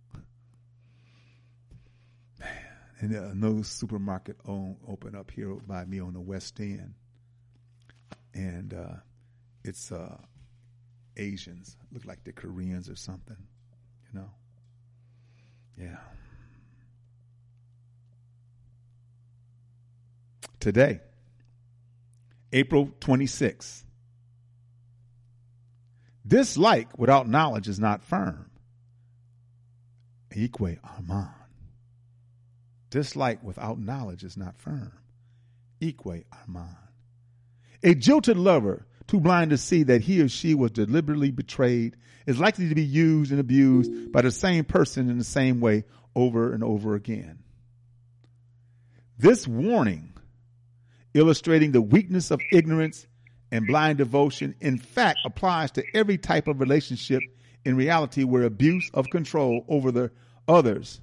And another supermarket opened up here by me on the West End. And it's Asians. Look like they're Koreans or something, Yeah. Today, April 26th. Dislike without knowledge is not firm. Ikwe Armand. Dislike without knowledge is not firm. Ikwe Armand. A jilted lover, too blind to see that he or she was deliberately betrayed, is likely to be used and abused by the same person in the same way over and over again. This warning, illustrating the weakness of ignorance and blind devotion, in fact applies to every type of relationship in reality where abuse of control over the others.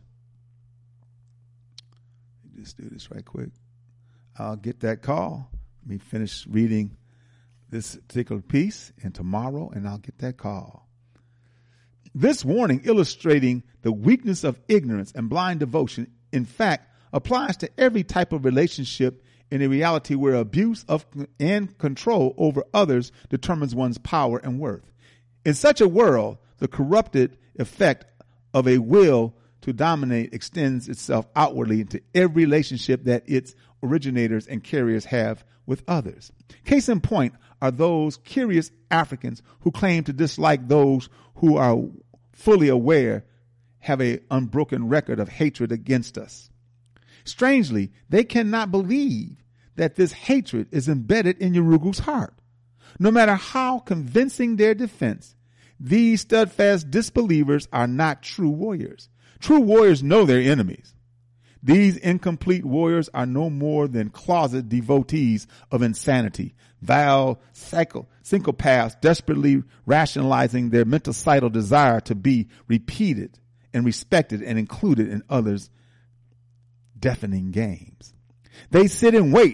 Just do this right quick. I'll get that call. Let me finish reading this particular piece, and tomorrow, and I'll get that call. This warning, illustrating the weakness of ignorance and blind devotion, in fact applies to every type of relationship in a reality where abuse of and control over others determines one's power and worth. In such a world, the corrupted effect of a will to dominate extends itself outwardly into every relationship that its originators and carriers have with others. Case in point are those curious Africans who claim to dislike those who are fully aware have an unbroken record of hatred against us. Strangely, they cannot believe that this hatred is embedded in Yurugu's heart. No matter how convincing their defense, these steadfast disbelievers are not true warriors. True warriors know their enemies. These incomplete warriors are no more than closet devotees of insanity, vile psychopaths desperately rationalizing their mental desire to be repeated and respected and included in others' deafening games. They sit and wait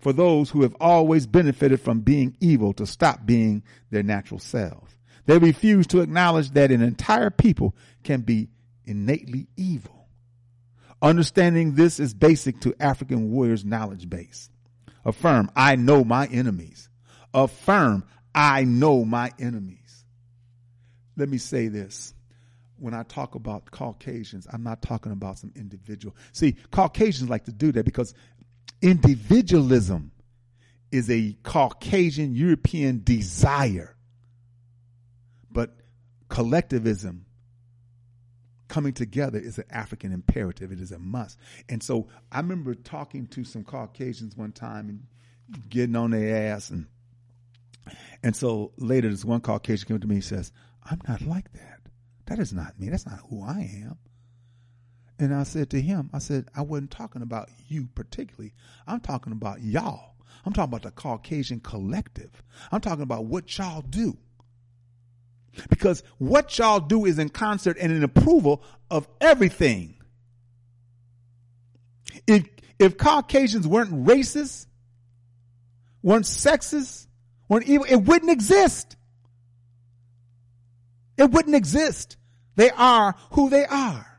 for those who have always benefited from being evil to stop being their natural selves. They refuse to acknowledge that an entire people can be innately evil. Understanding this is basic to African warriors' knowledge base. Affirm, I know my enemies. Affirm, I know my enemies. Let me say this. When I talk about Caucasians, I'm not talking about some individual. See, Caucasians like to do that because individualism is a Caucasian European desire. But collectivism, coming together, is an African imperative. It is a must. And so I remember talking to some Caucasians one time and getting on their ass. And so later this one Caucasian came to me and says, I'm not like that. That is not me. That's not who I am. And I said to him, I wasn't talking about you particularly. I'm talking about y'all. I'm talking about the Caucasian collective. I'm talking about what y'all do. Because what y'all do is in concert and in approval of everything. If Caucasians weren't racist, weren't sexist, weren't evil, it wouldn't exist. It wouldn't exist. They are who they are.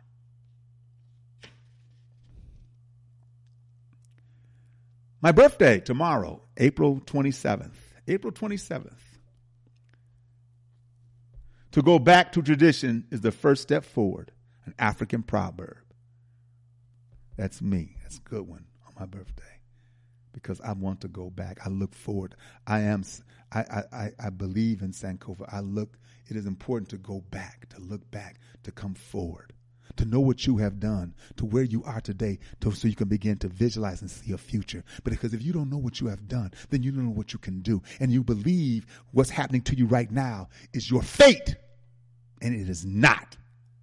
My birthday tomorrow, April 27th. April 27th. To go back to tradition is the first step forward, an African proverb. That's me. That's a good one on my birthday because I want to go back. I look forward. I believe in Sankofa. It is important to go back, to look back, to come forward, to know what you have done, to where you are today, so you can begin to visualize and see a future. But because if you don't know what you have done, then you don't know what you can do. And you believe what's happening to you right now is your fate. And it is not.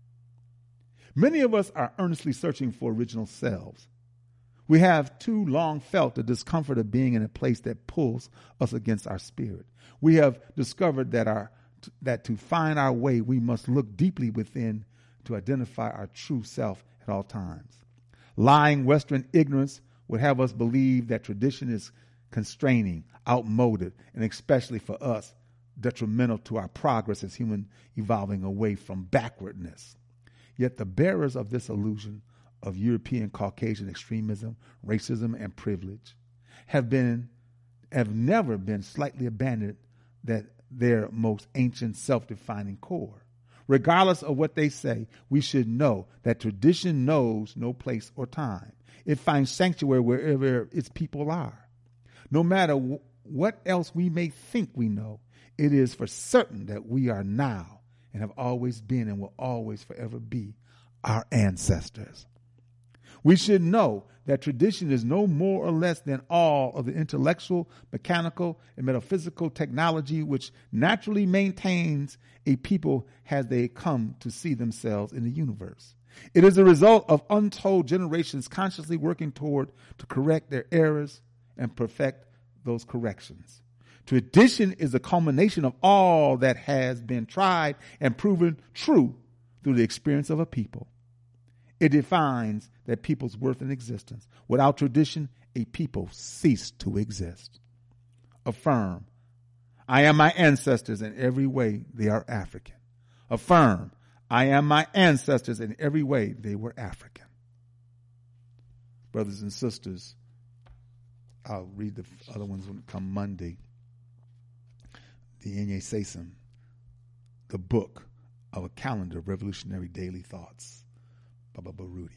Many of us are earnestly searching for original selves. We have too long felt the discomfort of being in a place that pulls us against our spirit. We have discovered that to find our way, we must look deeply within to identify our true self at all times. Lying Western ignorance would have us believe that tradition is constraining, outmoded, and especially for us, detrimental to our progress as human evolving away from backwardness. Yet the bearers of this illusion of European Caucasian extremism, racism, and privilege have never been slightly abandoned that their most ancient self-defining core. Regardless of what they say, we should know that tradition knows no place or time. It finds sanctuary wherever its people are. No matter what else we may think we know, it is for certain that we are now and have always been and will always forever be our ancestors. We should know that tradition is no more or less than all of the intellectual, mechanical, and metaphysical technology which naturally maintains a people as they come to see themselves in the universe. It is a result of untold generations consciously working to correct their errors and perfect those corrections. Tradition is the culmination of all that has been tried and proven true through the experience of a people. It defines that people's worth and existence. Without tradition, a people cease to exist. Affirm, I am my ancestors in every way they are African. Affirm, I am my ancestors in every way they were African. Brothers and sisters, I'll read the other ones when it come Monday. The Inye Sesam, the book of a calendar of revolutionary daily thoughts. Baba Rudy.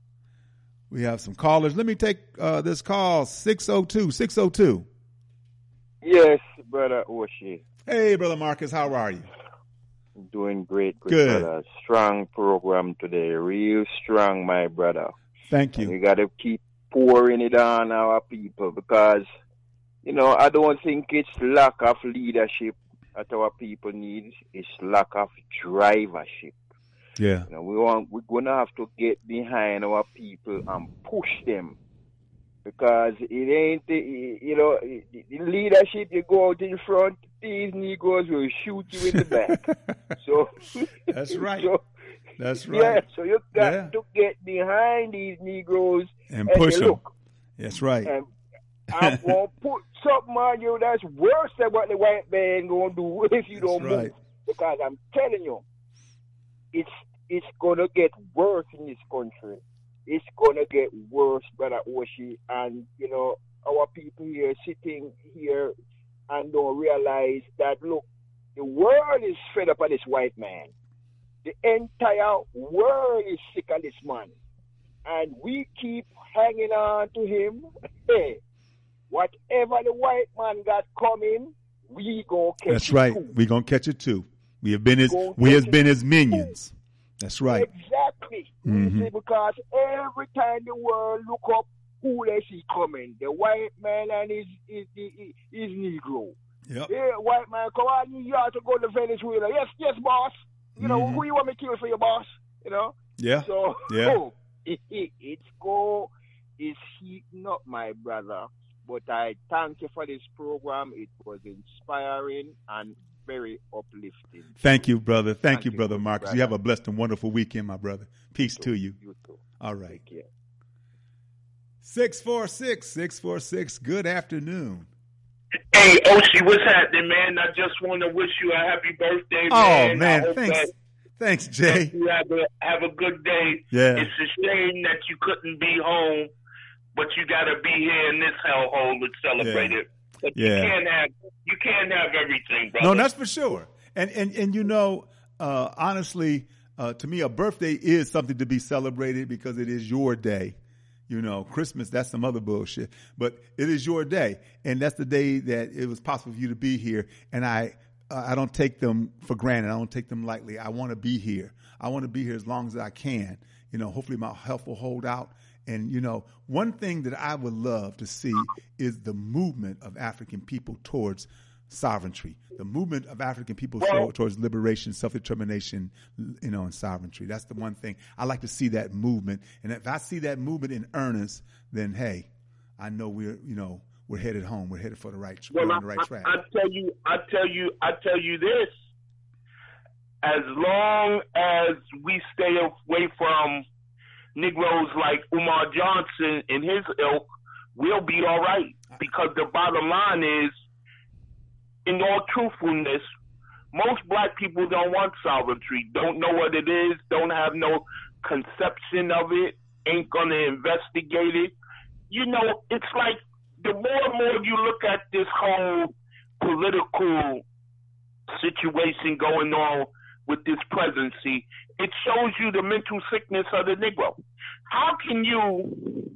We have some callers. Let me take this call, 602. Yes, Brother Oshie. Hey, Brother Marcus, how are you? Doing great, good. Brother. Strong program today, real strong, my brother. Thank you. And we got to keep pouring it on our people because, I don't think it's lack of leadership that our people need. It's lack of drivership. Yeah. We're going to have to get behind our people and push them because it ain't, the leadership, you go out in front, these Negroes will shoot you in the back. So that's right. That's right. Yeah, so you got to get behind these Negroes and push them. Look, That's right. I'm going to put something on you that's worse than what the white man going to do if you don't move. Because I'm telling you, it's going to get worse in this country. It's going to get worse, Brother Oshi. And, you know, our people here sitting here and don't realize that, look, the world is fed up of this white man. The entire world is sick of this man. And we keep hanging on to him. Hey, whatever the white man got coming, we gonna catch it. That's right. Too. We gonna catch it too. We have been his minions. That's right. Exactly. Mm-hmm. See, because every time the world look up who they see coming, the white man and his Negro. Yep. Yeah, white man, come on, you have to go to Venezuela. Yes, boss. You know, who you want me to kill for your boss? You know? Yeah. So, yeah. It's heating up, my brother. But I thank you for this program. It was inspiring and very uplifting. Thank you, brother. Thank you, Brother Marcus. Brother. You have a blessed and wonderful weekend, my brother. Peace to you. You too. All right. Take care. 646. Good afternoon. Hey, Oshi, what's happening, man? I just want to wish you a happy birthday, man. Oh, man. Thanks, Jay. You have a good day. Yeah. It's a shame that you couldn't be home, but you got to be here in this hellhole to celebrate it. But you can't have everything, brother. No, that's for sure. And you know, honestly, to me, a birthday is something to be celebrated because it is your day. You know, Christmas, that's some other bullshit. But it is your day. And that's the day that it was possible for you to be here. And I don't take them for granted. I don't take them lightly. I want to be here. I want to be here as long as I can. You know, hopefully my health will hold out. And, you know, one thing that I would love to see is the movement of African people towards sovereignty, the movement of African people towards liberation, self-determination, you know, and sovereignty. That's the one thing. I like to see that movement. And if I see that movement in earnest, then, hey, I know we're headed home. We're headed for the right, we're on the right track. I tell you this. As long as we stay away from Negroes like Umar Johnson and his ilk, we'll be all right. Because the bottom line is, in all truthfulness, most black people don't want sovereignty, don't know what it is, don't have no conception of it, ain't gonna investigate it. You know, it's like the more and more you look at this whole political situation going on with this presidency, it shows you the mental sickness of the Negro. How can you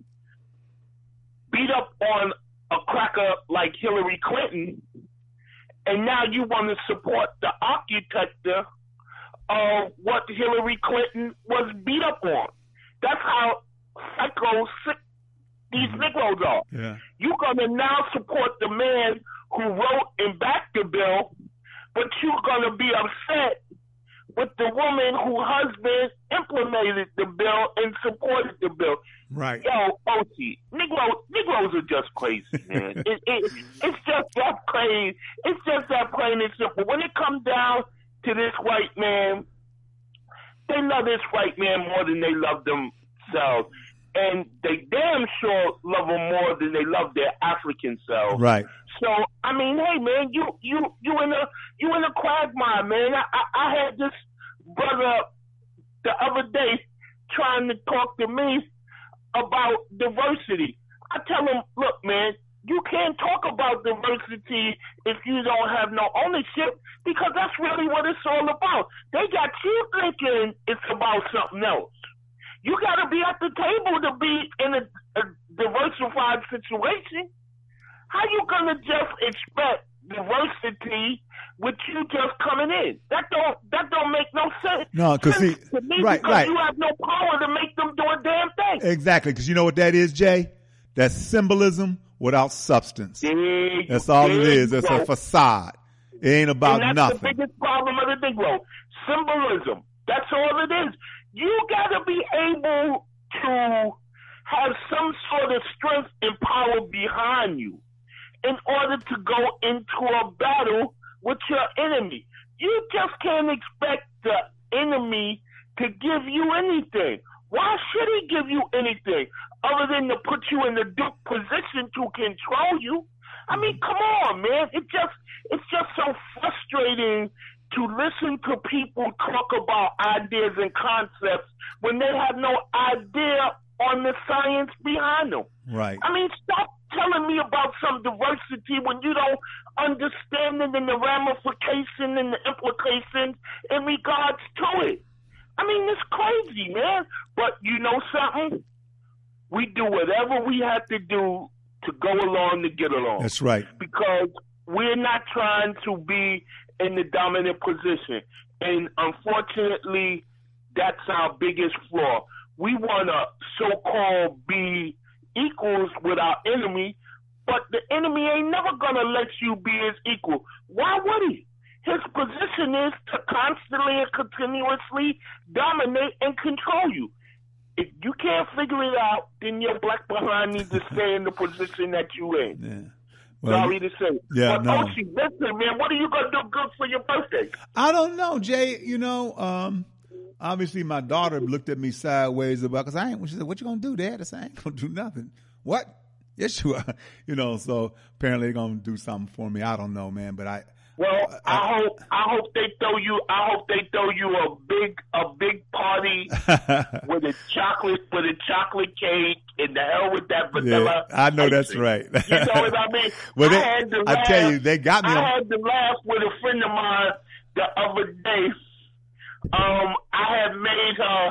beat up on a cracker like Hillary Clinton and now you want to support the architect of what Hillary Clinton was beat up on? That's how psycho sick these Negroes are. Yeah. You're going to now support the man who wrote and backed the bill, but you're going to be upset with the woman whose husband implemented the bill and supported the bill. Right. Yo, Ochi, Negroes are just crazy, man. It's just that crazy. It's just that plain and simple. When it comes down to this white man, they love this white man more than they love themselves. And they damn sure love them more than they love their African selves. Right. So I mean, hey man, you in a quagmire, man. I had this brother the other day trying to talk to me about diversity. I tell him, look, man, you can't talk about diversity if you don't have no ownership, because that's really what it's all about. They got you thinking it's about something else. You got to be at the table to be in a diversified situation. How you gonna just expect diversity with you just coming in? That don't make no sense. No, because right. You have no power to make them do a damn thing. Exactly, because you know what that is, Jay? That's symbolism without substance. That's all it is. It's a facade. It ain't about and that's nothing. That's the biggest problem of the Negro. Symbolism. That's all it is. You got to be able to have some sort of strength and power behind you in order to go into a battle with your enemy. You just can't expect the enemy to give you anything. Why should he give you anything other than to put you in the position to control you? I mean, come on, man. It's just so frustrating to listen to people talk about ideas and concepts when they have no idea on the science behind them. Right. I mean, stop telling me about some diversity when you don't understand it and the ramification and the implications in regards to it. I mean, it's crazy, man. But you know something? We do whatever we have to do to go along to get along. That's right. Because we're not trying to be in the dominant position. And unfortunately, that's our biggest flaw. We want to so-called be equals with our enemy, but the enemy ain't never going to let you be his equal. Why would he? His position is to constantly and continuously dominate and control you. If you can't figure it out, then your black behind needs to stay in the position that you're in. Yeah. Well, sorry to say. Yeah, but no. Oshie, listen, man, what are you going to do good for your birthday? I don't know, Jay. You know, obviously my daughter looked at me sideways about, because she said, "What you going to do, Dad?" I said, "I ain't going to do nothing." What? Yes, you are. You know, so apparently they're going to do something for me. I don't know, man, but I hope they throw you a big party with a chocolate cake, and the hell with that vanilla. Yeah, I know that's icing. right. You know what I mean? Well, I tell you, they got me. I had to laugh with a friend of mine the other day. I had made her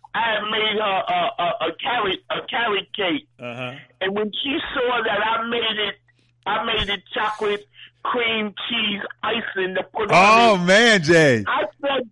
a carrot cake, and when she saw that I made it chocolate cream cheese icing to put on it. Oh man, Jay! I said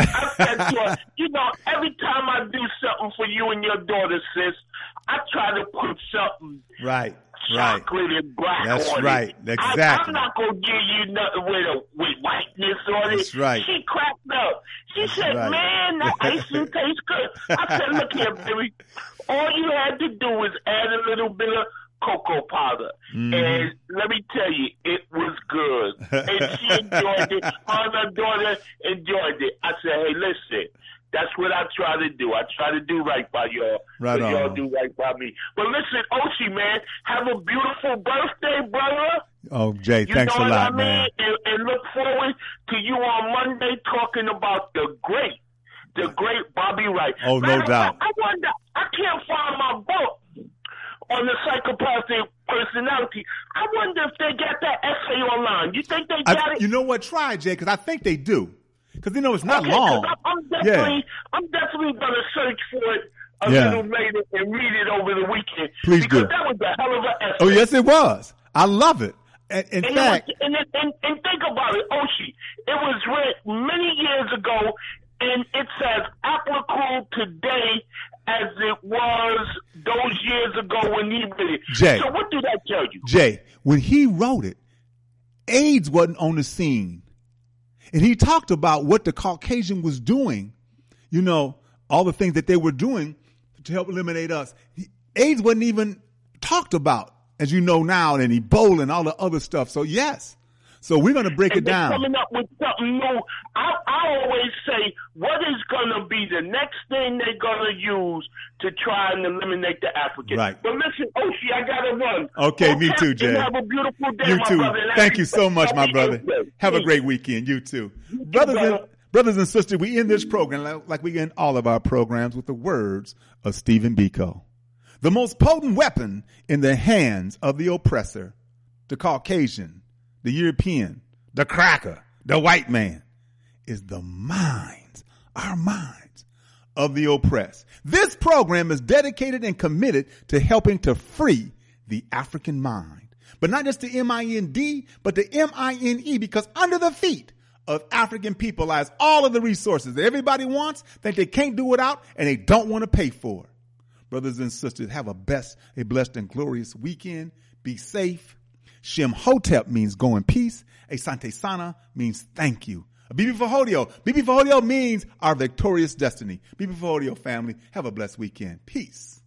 to her, you know, every time I do something for you and your daughter, sis, I try to put something chocolate and black That's on right. it. Exactly. I'm not gonna give you nothing with whiteness on it. That's right. She cracked up. She said, right. "Man, that icing tastes good." I said, "Look here, baby. All you had to do was add a little bit of cocoa powder. And let me tell you, it was good. And she enjoyed it. Her daughter enjoyed it. I said, hey, listen, that's what I try to do. I try to do right by y'all. Right on. Y'all do right by me. But listen, Oshie, man, have a beautiful birthday, brother. Oh, Jay, thanks a lot, man. And look forward to you on Monday talking about the great Bobby Wright. Oh, no doubt. I wonder, I can't find my book on the psychopathic personality. I wonder if they got that essay online. You think they got it? You know what? Try, Jay, because I think they do. Because, you know, it's not Okay, long. I'm definitely going to search for it a little later and read it over the weekend. Please because do. That was a hell of an essay. Oh, yes, it was. I love it. In fact. And think about it, Oshie. It was read many years ago, and it's as applicable today as it was those years ago when he did it. Jay, so what did that tell you? Jay, when he wrote it, AIDS wasn't on the scene. And he talked about what the Caucasian was doing, you know, all the things that they were doing to help eliminate us. AIDS wasn't even talked about, as you know now, and Ebola and all the other stuff. So, yes. So we're going to break it down. Coming up with something new. I always say, what is going to be the next thing they're going to use to try and eliminate the African? Right. But listen, Oshie, I got to run. Okay, me too, Jay. Have a beautiful day, You my too. brother. Thank you so much, my brother. Have a great weekend. You too. Brothers and sisters, we end this program like we end all of our programs with the words of Stephen Biko. The most potent weapon in the hands of the oppressor, the Caucasian, the European, the cracker, the white man, is the minds, our minds, of the oppressed. This program is dedicated and committed to helping to free the African mind. But not just the M-I-N-D, but the M-I-N-E, because under the feet of African people lies all of the resources that everybody wants, that they can't do without, and they don't want to pay for. Brothers and sisters, have a blessed and glorious weekend. Be safe. Shem Hotep means go in peace. Asante Sana means thank you. Bibi Fahodio. Bibi Fahodio means our victorious destiny. Bibi Fahodio family, have a blessed weekend. Peace.